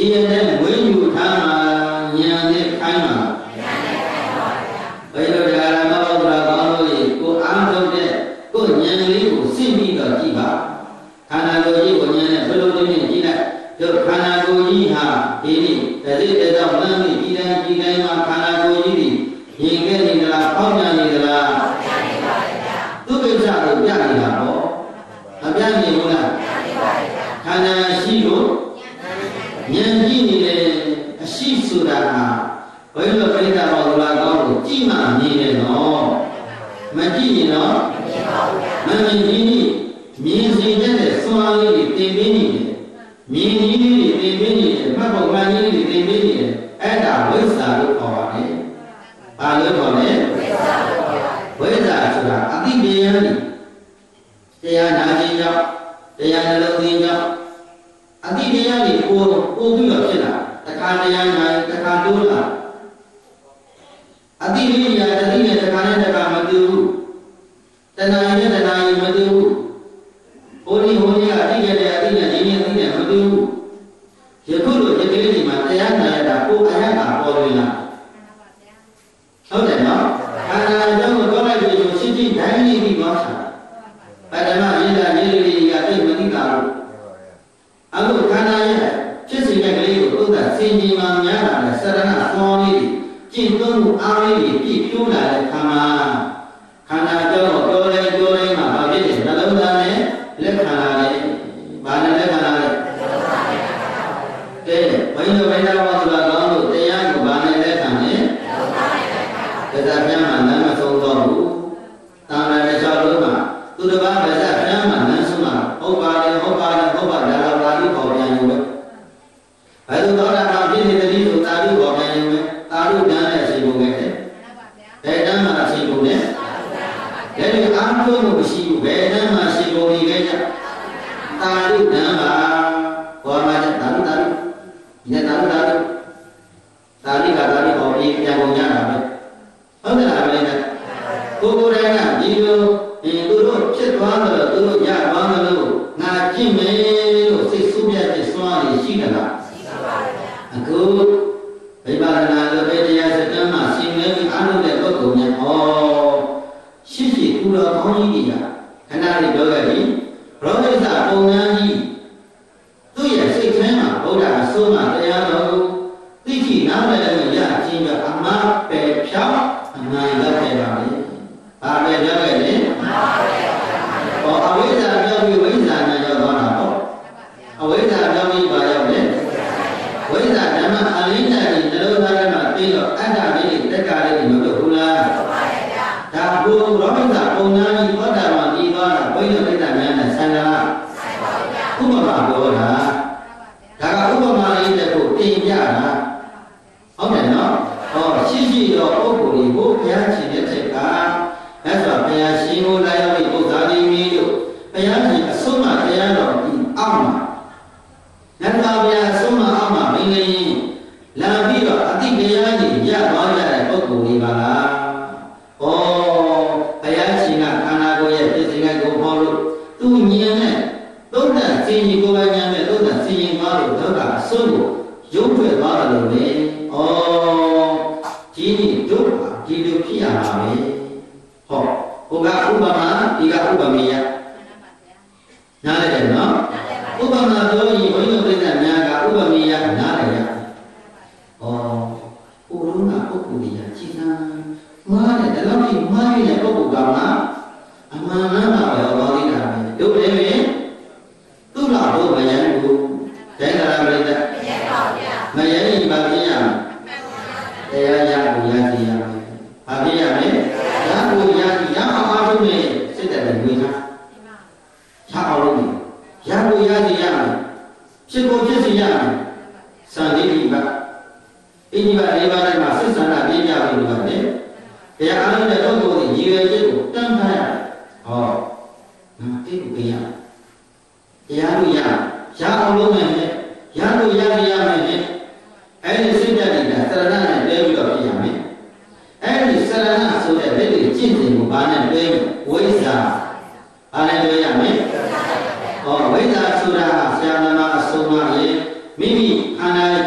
ဒီနဲ့ဝိညူထားမှာဉာဏ်နဲ့ခိုင်းမှာဉာဏ်နဲ့ခိုင်းပါဗျာဘယ်လိုတရားမဟုတ်တော့ကောင်းလို့ကိုအားထုတ်တဲ့ကိုဉာဏ်လေးကိုစိတ်ပြီးတော့ကြည့်ပါခန္ဓာကိုယ်ကြီးကိုဉာဏ်နဲ့ဘယ်လိုလုပ်နေကြည့်လိုက်တို့ခန္ဓာကိုယ်ကြီးဟာဒီနေ့တတိတတော့လမ်းပြီးဒီတိုင်းဒီတိုင်းမှာခန္ဓာကိုယ်ကြီးဒီရင်ခဲ့နေသလားဖောက်ပြန်နေသလားဖောက်ပြန်နေပါလေဗျာသူကိစ္စကိုပြနေတာပေါ့မပြနေဘူးလားပြနေပါလေဗျာခန္ဓာရှိလို့ဉာဏ်ကြည့်နေတဲ့အရှိဆိုတာဟာဘယ်လိုပြိတ္တာတော်လာကောင်းကိုကြည့်မှမြင်တယ်နော်မကြည့်ရင်တော့မမြင်ပါဘူးဗျာမမြင်ကြီးนี่မြင်စေတဲ့စွမ်းလေးတွေတင်ပေးနေတယ်မြင်ကြီးလေးတွေတင်ပေးနေတယ်မှတ်ပုံမှန်ကြီးတွေတင်ပေးနေတယ်အဲ့ဒါဝိဇ္ဇာလို့ခေါ်ပါတယ်ဘာလို့ခေါ်လဲဝိဇ္ဇာလို့ခေါ်တယ်ဝိဇ္ဇာဆိုတာအတိတရားကြီးတရားနာခြင်းကြောင့်တရားနှလုံးသွင်းကြောင့်အတိတရားကြီးကိုပို့ပြီးတော့ဖြစ်လာတခါတရားနာတခါတိုးလာအတိလေးရာတတိနဲ့တခါနဲ့တခါမတူဘူးတဏှာနဲ့တဏှာကြီးမတူဘူးဟိုဒီဟိုဒီကအတိနဲ့တဲ့အတိနဲ့ဒီနဲ့ဒီနဲ့မတူဘူးယခုလိုဒီကလေးဒီမှာတရားနာရတာကိုအရသာပေါ်လွင်လာဟုတ်တယ်နော်ခန္ဓာကြောင့်တော့လိုက်ပြီးရှင်းရှင်းတိုင်းနေပြီးသွားတာပထမရေးတာရေးလေးကတိတ်မသိတာလို့အခုခန္ဓာရဲ့ဖြစ်စဉ်ရဲ့ကလေးကိုသုဒ္ဓစင်ကြီးမှများလာတဲ့စရဏသောလေးကျင့်သုံးမှုအားလေးပြည့်ပြိုးလာတဲ့ခန္ဓာခန္ဓာကြောင့်ပြောလဲပြောလဲမှာဘာဖြစ်လဲနှလုံးသားနဲ့လက်ခံလာတယ်ဘာနဲ့လက်ခံလာလဲကဲဘိညာဘိညာဝါဆိုတာကောင်းလို့တရားကိုဘာနဲ့လက်ခံလဲဒါသာပြန်မှလမ်းမဆုံးတော့ဘူးတာမန်လည်းလျှောက်လို့မှာသူတစ်ပါးလည်းပြန်မှလမ်းဆုံးမှာဟုတ်ပါတယ်ဟုတ်ပါတယ်ဟုတ်ပါဒါတော့ပါဠိခေါ်ပြန်ယူပဲဘယ်လိုတော့တာဖြစ်နေတယ်ဒီလိုတာဠိခေါ်ပြန်ယူပဲတာဠိတန်းနဲ့အချိန်ကုန်ခဲ့တယ်ဘယ်တန်းမှာအချိန်ကုန်လဲဒါတွေအားလုံးကိုမရှိဘူးဘယ်တန်းမှာအချိန်ကုန်နေခဲ့ကြတာဠိတန်းမှာဘောမှာတာဠိတာဠိဒီတာဠိတာဠိတာဠိကတာဠိခေါ်ပြီးပြန်ကုန်ကြတာပဲဟုတ်တယ်လားမင်းတို့ကိုကိုယ်တိုင်ကဒီလိုဒီသူတို့ဖြစ်သွားတယ်သူတို့ရသွားတယ်လို့ငါကြည့်မယ်လို့စိတ်ဆူပြတဲ့စွမ်းရည်ရှိကြလားရှိပါပါဗျာအခုဗိမာန်နာလိုပဲတရားစတမ်းမှာရှင်မဲပြီးအားလုံးတဲ့ပုဂ္ဂိုလ်များဟောရှိရှိသူတော်ကောင်းကြီးတွေကခဏလေးပြောခဲ့ပြီရောဂိသပုံနှန်းကြီးသူ့ရဲ့စိတ်ထဲမှာဘုရားအစိုးမတရားတော်ကိုသိရှိနားလည်လို့ရခြင်းကြောင့်အမှားပယ်ဖြောင်းအမှန်ရောက်ခဲ့ပါလေ။ဘာပဲပြောခဲ့လဲ။မှန်ပါဗျာ။ဟောအဝိဇ္ဇာပြောပြီးဝိဇ္ဇာနဲ့ရောက်သွားတာပေါ့။အဝိဇ္ဇာပြောပြီးဘာရောက်လဲ။ဝိဇ္ဇာဓမ္မအလင်းနဲ့ဒီနှလုံးသားထဲမှာပြီးတော့အတ္တလေးတက္ကလေးတွေမလုပ်ဘူးလား။ဟုတ်ပါရဲ့ဗျာ။ဒါဘုရောဂိသပုံနာကြီးသောတာပန်ဒီသွားတာဘိညာပိဋကများနဲ့ဆန္ဒလား။ဆန္ဒပါဗျာ။ဥပမာပြောတာ။ဒါကဥပမာလေးတစ်ခုတင်ပြတာ။ဟုတ်တယ်နော်။ဟောရှိရှိတော့ပုဂ္ဂိုလ်ကြီးကိုဘုရားရှင်ရဲ့စိတ်ကအဲ့ဆိုဘုရားရှင်ကိုလာရောက်ပြီးပုဒ်သားလေးမျိုးတို့ဘုရားရှင်အဆုံးမတရားတော်ဒီအောက်မှာလက်တော်ဘုရားအဆုံးမအောက်မှာမင်းကြီးလာပြီးတော့အတိတရားကြီးရသွားကြတဲ့ပုဂ္ဂိုလ်ကြီးပါလား။ဩဘုရားရှင်ကခန္ဓာကိုယ်ရဲ့ပြည့်စုံတဲ့ကိုဟောလို့သူညင်နဲ့သုံးသပ်စင်ကြီးကိုယ်ပိုင်ဉာဏ်နဲ့သုံးသပ်စင်ရင်သွားလို့ဒုက္ခအဆုံးကိုရုပ်ထွက်သွားတယ်လို့လေ။ဩဒီနေ့ဒုက္ခဒီလိုဖြစ်ရမှာပဲ။ဟောဟိုကဥပမာဒီကဥပမေယနားလည်တယ်နော်ဥပမာပြောရင်ဘုန်းကြီးတို့ပြည့်များကဥပမေယနားလည်ရဩဟိုလုံးကပုဂ္ဂိုလ်ကြီးကြည်သာမားတယ်ဒါတော့ဒီမားရတဲ့ပုဂ္ဂိုလ်ကမှအမှန်မှန်ပါပဲတော်သေးတာပဲတို့လည်းပဲသူ့လာတော့မယံဘူးဒိုင်္ဂရာပြိတ္တမယံပါဗျာမယံရင်ပါပြရတရားရကိုရစီရမယ်ဘာပြရမလဲရကိုရစီရအောင်အားထုတ်နေစိတ်တက်တယ်ဝေထားရအောင်လုပ်နေရကိုရစီရမယ်ဖြစ်ကိုဖြစ်စီရမယ်စံတိတိပါအင်းဒီပါလေးပါးတိုင်းမှာစိတ်ဆန္ဒပြင်းပြပြီးလို့ပါတယ်တရားအားလုံးတဲ့ပုဂ္ဂိုလ်ရဲ့ရည်ရွယ်ချက်ကိုတန်းထားရတယ်ဟောငါတိကိုပြရတရားလို့ရရအောင်လုပ်မယ်ရလို့ရစီရမယ်အဲ့ဒီစိတ်ဓာတ်တွေကသရဏနဲ့တွဲပြီးတော့ဖြစ်ရမယ်အဲ့ဒီသရဏဆိုတဲ့လက်တွေကျင့်စဉ်ကိုဘာနဲ့တွဲဝိဇ္ဇာဘာနဲ့တွဲရမလဲဟောဝိဇ္ဇာဆိုတာဆရာသမားအဆုံးအမရေမိမိခန္ဓာ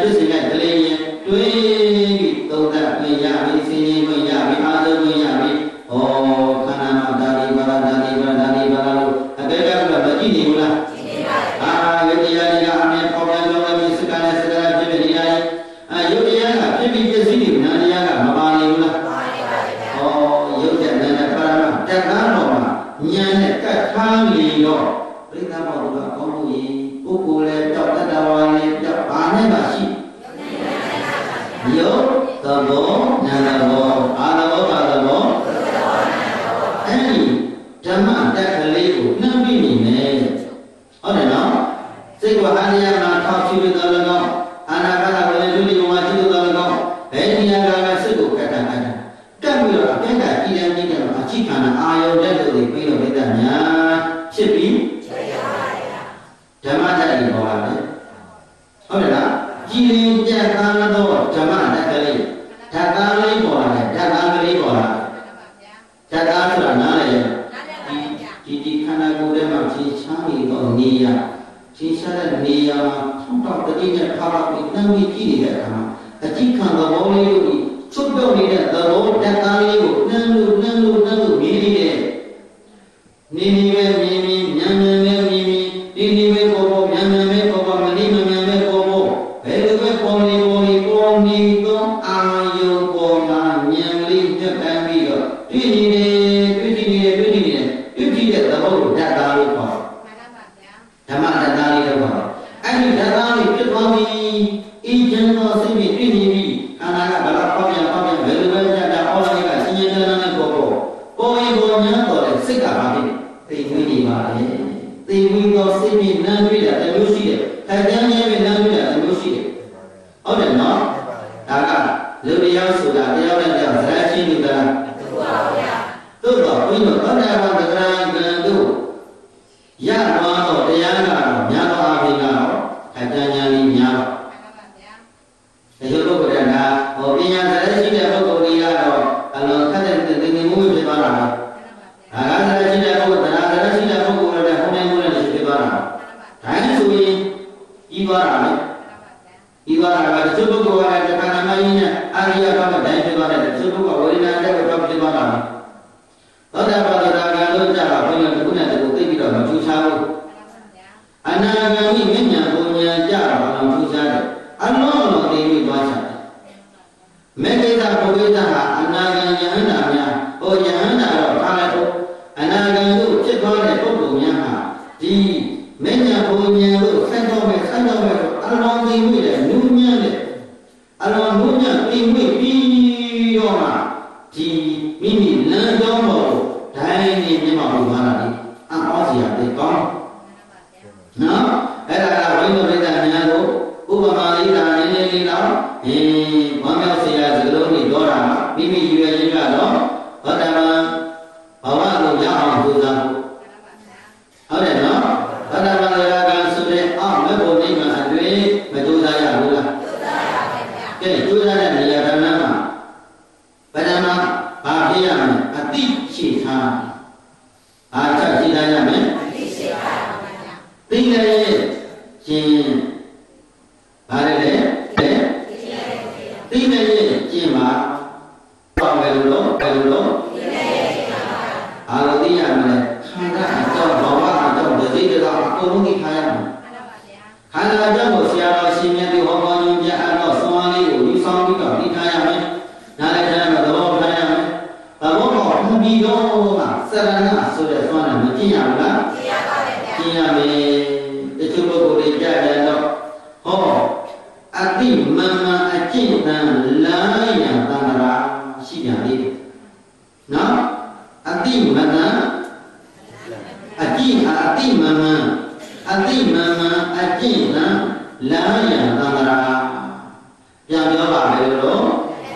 နဲ့ပါရှိယုတ်သဘောနာသဘောအာသဘောပါသဘောအဲ့ဒီဓမ္မတက်ကလေးကိုနှမ်းပြီးနေမယ်ဟုတ်တယ်နော်စိတ်ကအာရယနာထောက်ရှိလို့တော်လည်းကောင်းအာနာပါနဝေဒုတိယဝါရှိလို့တော်လည်းကောင်းဘယ်နေရာကလည်းစိတ်ကိုကတ်တာကတ်တာကတ်ပြီးတော့အပြည့်အစုံဤတန်းကြီးတယ်အချိခန္ဓာအာယုန်တက်လို့ဒီပြီးတော့ပြတဲ့များဖြစ်ပြီးဓမ္မတက်ကြီးပေါ်လာတယ်ဟုတ်တယ်လားကြည်ရင်ပြတ်သားတော့ဓမ္မတက်ကလေးဓာတ်သားလေးပေါ်လာတယ်ဓာတ်သားကလေးပေါ်လာဓာတ်သားဆိုတာနားလေဒီဒီခန္ဓာကိုယ်ထဲမှာဖြည့်ချမ်းနေတော့နေရဖြည့်ချတဲ့နေရာမှာထောက်တော့တတိယခါတော့ဒီနှမ်းပြီးကြည့်နေတဲ့အခါမှာအကြည့်ခံသဘောလေးကိုစွတ်ပြော့နေတဲ့သဘောဓာတ်သားလေးကိုနှမ်းလို့နှမ်းလို့နှမ်းလို့မြည်နေတဲ့နေနေပဲမြည်မြည်ဉာဏ်ဉာဏ်ပဲမြည်မြည်ဒီနေပဲပေါ်ပေါ်ဉာဏ်ဉာဏ်ပဲပေါ်ပေါ်မနေမဉာဏ်ပဲပေါ်ပေါ်ဘယ်လိုပဲပေါ်နေပေါ်နေပေါ်နေတော့အာယုပေါ်မှာဉာဏ်လေးတက်တန်းပြီးတော့တွေ့နေတယ်တွေ့နေတယ်တွေ့နေတယ်တွေ့ကြည့်တဲ့သဘောကိုဓာတ်သားလေးပေါ့ဓမ္မဓာတ်သားလေးတော့ပေါ့အဲ့ဒီဓာတ်သားလေးဖြစ်သွားပြီအင်းကျန်တော့စိတ်ပြီးတွေ့နေပြီခန္ဓာကဘယ်တော့ပေါ့ပြန်ပေါ့ပြန်ဘယ်လိုပဲကြတာအော်လိုက်ကစဉ်းကျင်တဲ့နဲ့ပေါ်ပေါ်ပေါ်ရင်ပေါ်ညာတော့လေစိတ်ကပါပြီသိဝိနေပါလေသိဝိတော့စိတ်ပြီးနမ်းတွေ့တာတမျိုးရှိတယ်ထိုင်ကြမ်းခြင်းပဲနမ်းတွေ့တာတမျိုးရှိတယ်ဟုတ်တယ်နော်ဒါကလူတရားဆိုတာတရားနဲ့တရားဇာတ်ချင်းနေတာတူပါဗျာတို့တော့ဘုန်းကြီးတို့သောတာပန်သက္ကရာကံတို့ရသွားတော့တရားကတော့များသောအားဖြင့်ကတော့ထိုင်ကြမ်းခြင်းလေးများတော့ဒီလိုပုဂ္ဂိုလ်ကဟောပညာဇာတ်ရှိတဲ့ပုဂ္ဂိုလ်ကြီးကတော့အလုံးခက်တဲ့တင်ငင်မှုဖြစ်သွားတာပဲဒါကဇာတ်ရှိတဲ့ပုဂ္ဂိုလ်တရားဇာတ်ရှိတဲ့ပုဂ္ဂိုလ်တွေဟောနေမှုနဲ့ဖြစ်သွားတာဒါနဲ့ဆိုရင်ပြီးသွားတာပဲပြီးသွားတာကတချို့ပုဂ္ဂိုလ်ကလည်းတခါမှမရင်းနဲ့အာရိယဘာမှတိုင်းဖြစ်သွားတယ်တချို့ပုဂ္ဂိုလ်ဝေဒနာတဲ့တော့ဖြစ်သွားတာသောတာပတ္တရာကလို့ကြတာဘုရားတခုနဲ့တခုသိပြီးတော့မထူးခြားဘူးအနာဂမ်မိမြညာဘုံညာကြတော့ဘာလို့ထူးခြားတယ်အလုံးလုံးသိပြီးသွားချတယ်မေတ္တာဘုရားဟာအနာဂမ်ယဟန္တာများဟောယဟန္တာတော့ထားလိုက်တော့အနာဂမ်ကိုဖြစ်သွားတဲ့ပုဂ္ဂိုလ်များဟာဒီမဉ္ဇဉ်ဘုံဉာဏ်လို့ဆက်တော့မယ်ဆက်တော့မယ်အလုံးသိပြီးတဲ့နုညံ့တဲ့အလုံးနုညံ့သိပြီးပြီးတော့မှဒီမိမိလမ်းကြောင်းပေါ်ဒိုင်းနေမြတ်မှာဘုရားလာတယ်အဟောစီရတယ်ကောင်းနော်အဲ့ဒါကဝိနည်းဒိဋ္ဌာညာကိုဥပမာလေးဒါနည်းနည်းလေးတော့အင်းဝမ်းမြောက်စရာစလုံးတွေပြောတာမိမိရွယ်ချင်းကတော့ဘောဓမဘဝကိုရအောင်ကြိုးစားဖို့ဟုတ်တယ်နော်ဘောဓမရာဂံဆိုတဲ့အောက်မဲ့ဘုံနိဗ္ဗာန်အတွင်းမကြိုးစားရဘူးလားကြိုးစားရပါဗျာကဲကြိုးစားတဲ့နေရာကဏ္ဍမှာဗဒမဘာဖြစ်ရမလဲအတိရှိထားအားချက်ရှိထားရမယ်အတိရှိထားပါဗျာသိနေရဲ့ရှင်ဘာလဲလဲသိနေရဲ့ရှင်ပါဘာပဲလို့ဘယ်လိုလို့သိနေရဲ့ရှင်ပါအားလို့သိရမလဲခန္ဓာအကြောင်းဘဝအကြောင်းဒီစိတ်ကအကုန်လုံးသိထားရမယ်ခန္ဓာအကြောင်းကိုဆရာတော်ရှင်မြတ်ဒီဟောပေါ်ညွှန်ပြအပ်တော့ဆွမ်းလေးကိုယူဆောင်ပြီးတော့သိထားရမယ်နားလည်ထားရမယ်သဘောထားရမယ်သဘောပေါ်မပြီးတော့မှစရဏဆိုတဲ့ဆွမ်းနဲ့မကျင့်ရဘူးလားကျင့်ရပါမယ်ဗျာကျင့်ရမယ်တချို့ပုဂ္ဂိုလ်တွေကြားတယ်တော့ဟောအတိမမအကျင့်တန်လာရံတန္တရာရှိပြန်လေနော်အတိမမအကျင့်အတိမမအတိမမအကျင့်တန်လာရံတန္တရာပြန်ပြောပါမယ်လို့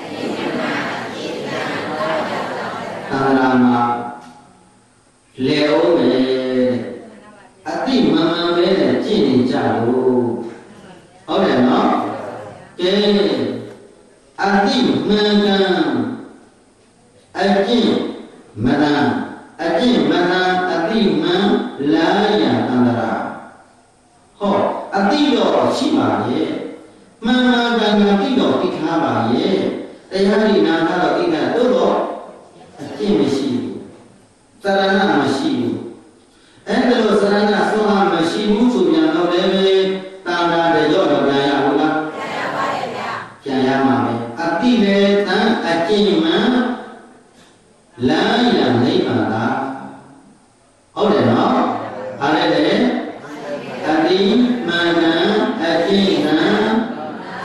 တန္တရာမှာလေအောင်မယ်အတိမမပဲနဲ့ကျင့်နေကြလို့ဟုတ်တယ်နော်ကဲအတိမန္တန်အကျင့်မနံအကျင့်မနံအတိမံလာယံတန္တရာဟောအတိတော့ရှိပါရဲ့မှန်မှန်ကန်ကန်တိတော့သိထားပါရဲ့တရားဒီနာကတော့သိတာတို့တော့အကျင့်မရှိဘူးသရဏမရှိဘူးအဲ့ဒါလို့သရဏဆွမ်းမရှိဘူးဆိုပြန်တော့လည်းပဲတာတာတရော့တော့ပြန်ရဘူးလားပြန်ရပါရဲ့ဗျာပြန်ရမှာပဲအတိလေတန်အကျင့်မှန်လာယံနိဗ္ဗာန်သာဟုတ်တယ်နော်အားလည်းလေအတိမန္တအကျင့်မှန်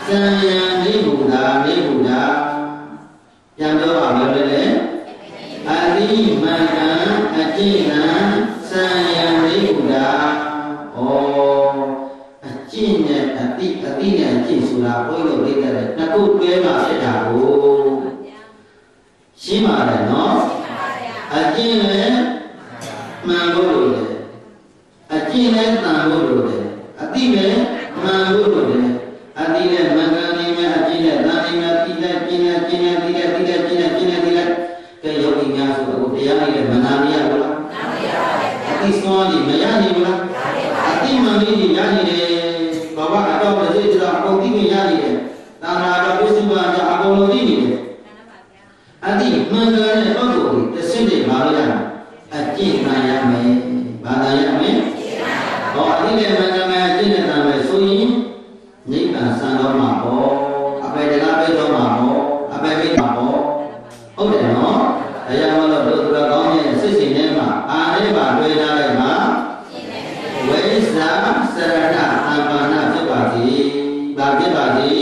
စံယံနိဗ္ဗုဒ္ဓနိဗ္ဗုဒ္ဓပြန်ပြောပါမယ်လေအတိမန္တံအကျင့်နံစံယံနိဗ္ဗုဒ္ဓဩအကျင့်နဲ့အတိအတိနဲ့အကျင့်ဆိုတာဘုန်းကြီးတို့ပြတဲ့နှစ်ခုတွဲမှဖြစ်တာကိုရှင်းပါတယ်နော်အကျင့်လည်းမှန်လို့လို့လေအကျင့်လည်းတန်လို့လို့လေအတိလည်းမှန်လို့လို့လေအတိလည်းမှန်ကန်နေမယ်အကျင့်လည်းတန်နေမယ်တိလည်းကျင့်လည်းကျင့်လည်းတိလည်းတိလည်းကျင့်လည်းကျင့်လည်းတိလည်းကဲယောဂီများဆိုတော့တရားလေးလည်းမနာမရဘူးလားနာမရပါဘူးအတိစွမ်းကြီးမရနိုင်ဘူးလားအတိမှန်လေးကြီးရနိုင်တယ်ဘဝအတော့တစ်စိတ်တော့အကုန်သိမြင်ရနိုင်တယ်တာနာတော့ပြစ္ဆုတ်ပါကြအကုန်လုံးသိနေတယ်အတိမှန်ကန်တဲ့ပုဂ္ဂိုလ်ကိုတစ်စိတ်တည်းမလို့ရမယ်အကျင့်မှန်ရမယ်ဘာသာရမယ်ဟောအတိလည်းမှန်ကန်မယ်အကျင့်နဲ့တန်မယ်ဆိုရင်နိဗ္ဗာန်ဆံတော်မှာပေါ့အပေတကားပဲတော်မှာပေါ့အပေပိမှာပေါ့ဟုတ်တယ်နော်ဒါကြောင့်မလို့တို့သူတော်ကောင်းရဲ့စိတ်စိတ်ထဲမှာအာနိဗ္ဗာန်တွေ့ထားလိုက်မှာဝိဇ္ဇာစရဏအပ္ပန္နဖြစ်ပါသည်ဘာဖြစ်ပါသည်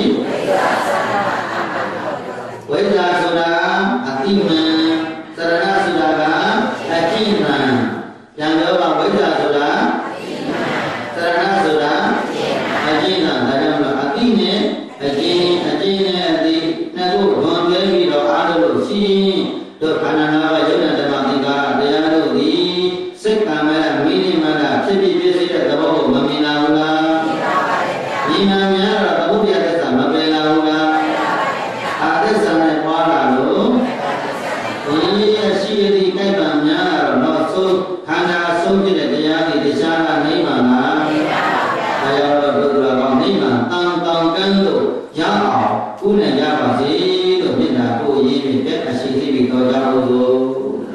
ဝိဇ္ဇာဆိုတာအတိမံစရဏဆိုတာကအကျင့်မှန်ပြန်ပြောပါဝိဇ္ဇာဆိုတာစရဏဆိုတာအကျင့်မှန်ဒါကြောင့်မလို့အတိနဲ့အကျင့်အကျင့်နဲ့အတိနှစ်ခုဘွန်တွဲပြီးတော့အားလုံးလို့ရှိရင်တို့ခန္ဓာ၅ပါးယုံနာဓမ္မသင်္ကာရတရားတို့သည်စိတ်ကံမဲ့မိနိမန္တဖြစ်ဖြစ်ဖြစ်စေတဲ့သဘောကိုမမြင်လာဘူးလားမြင်ပါပါတယ်ဗျာဒီမှာများတော့သဘုဒ္ဓသစ္စာမပယ်လာဘူးလားပယ်လာပါတယ်ဗျာအာသစ္စာနဲ့ပွားလာလို့ဒီရရှိရသည့်တိုက်ပံများတော့တော့ဆုံးခန္ဓာဆုံးဖြစ်တဲ့တရားတွေတရားကနေမှလားမြင်ပါပါဗျာဒါကြောင့်တော့ဘုရားကောင်းနေမှတန်တောင်ကန်းတို့ရအောင်ဥနဲ့ရပါစေလို့မြင်တာကိုရင်းပြီးတဲ့အရှိသိပြီးတော့ကြဖို့သို့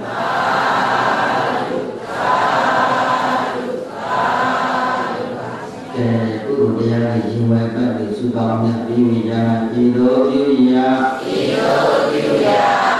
တရားနဲ့ရှင်ဝဲပတ်ပြီးစုပေါင်းမြတ်ပြီးမိကြဤသို့ပြုရာဤသို့ပြုရာ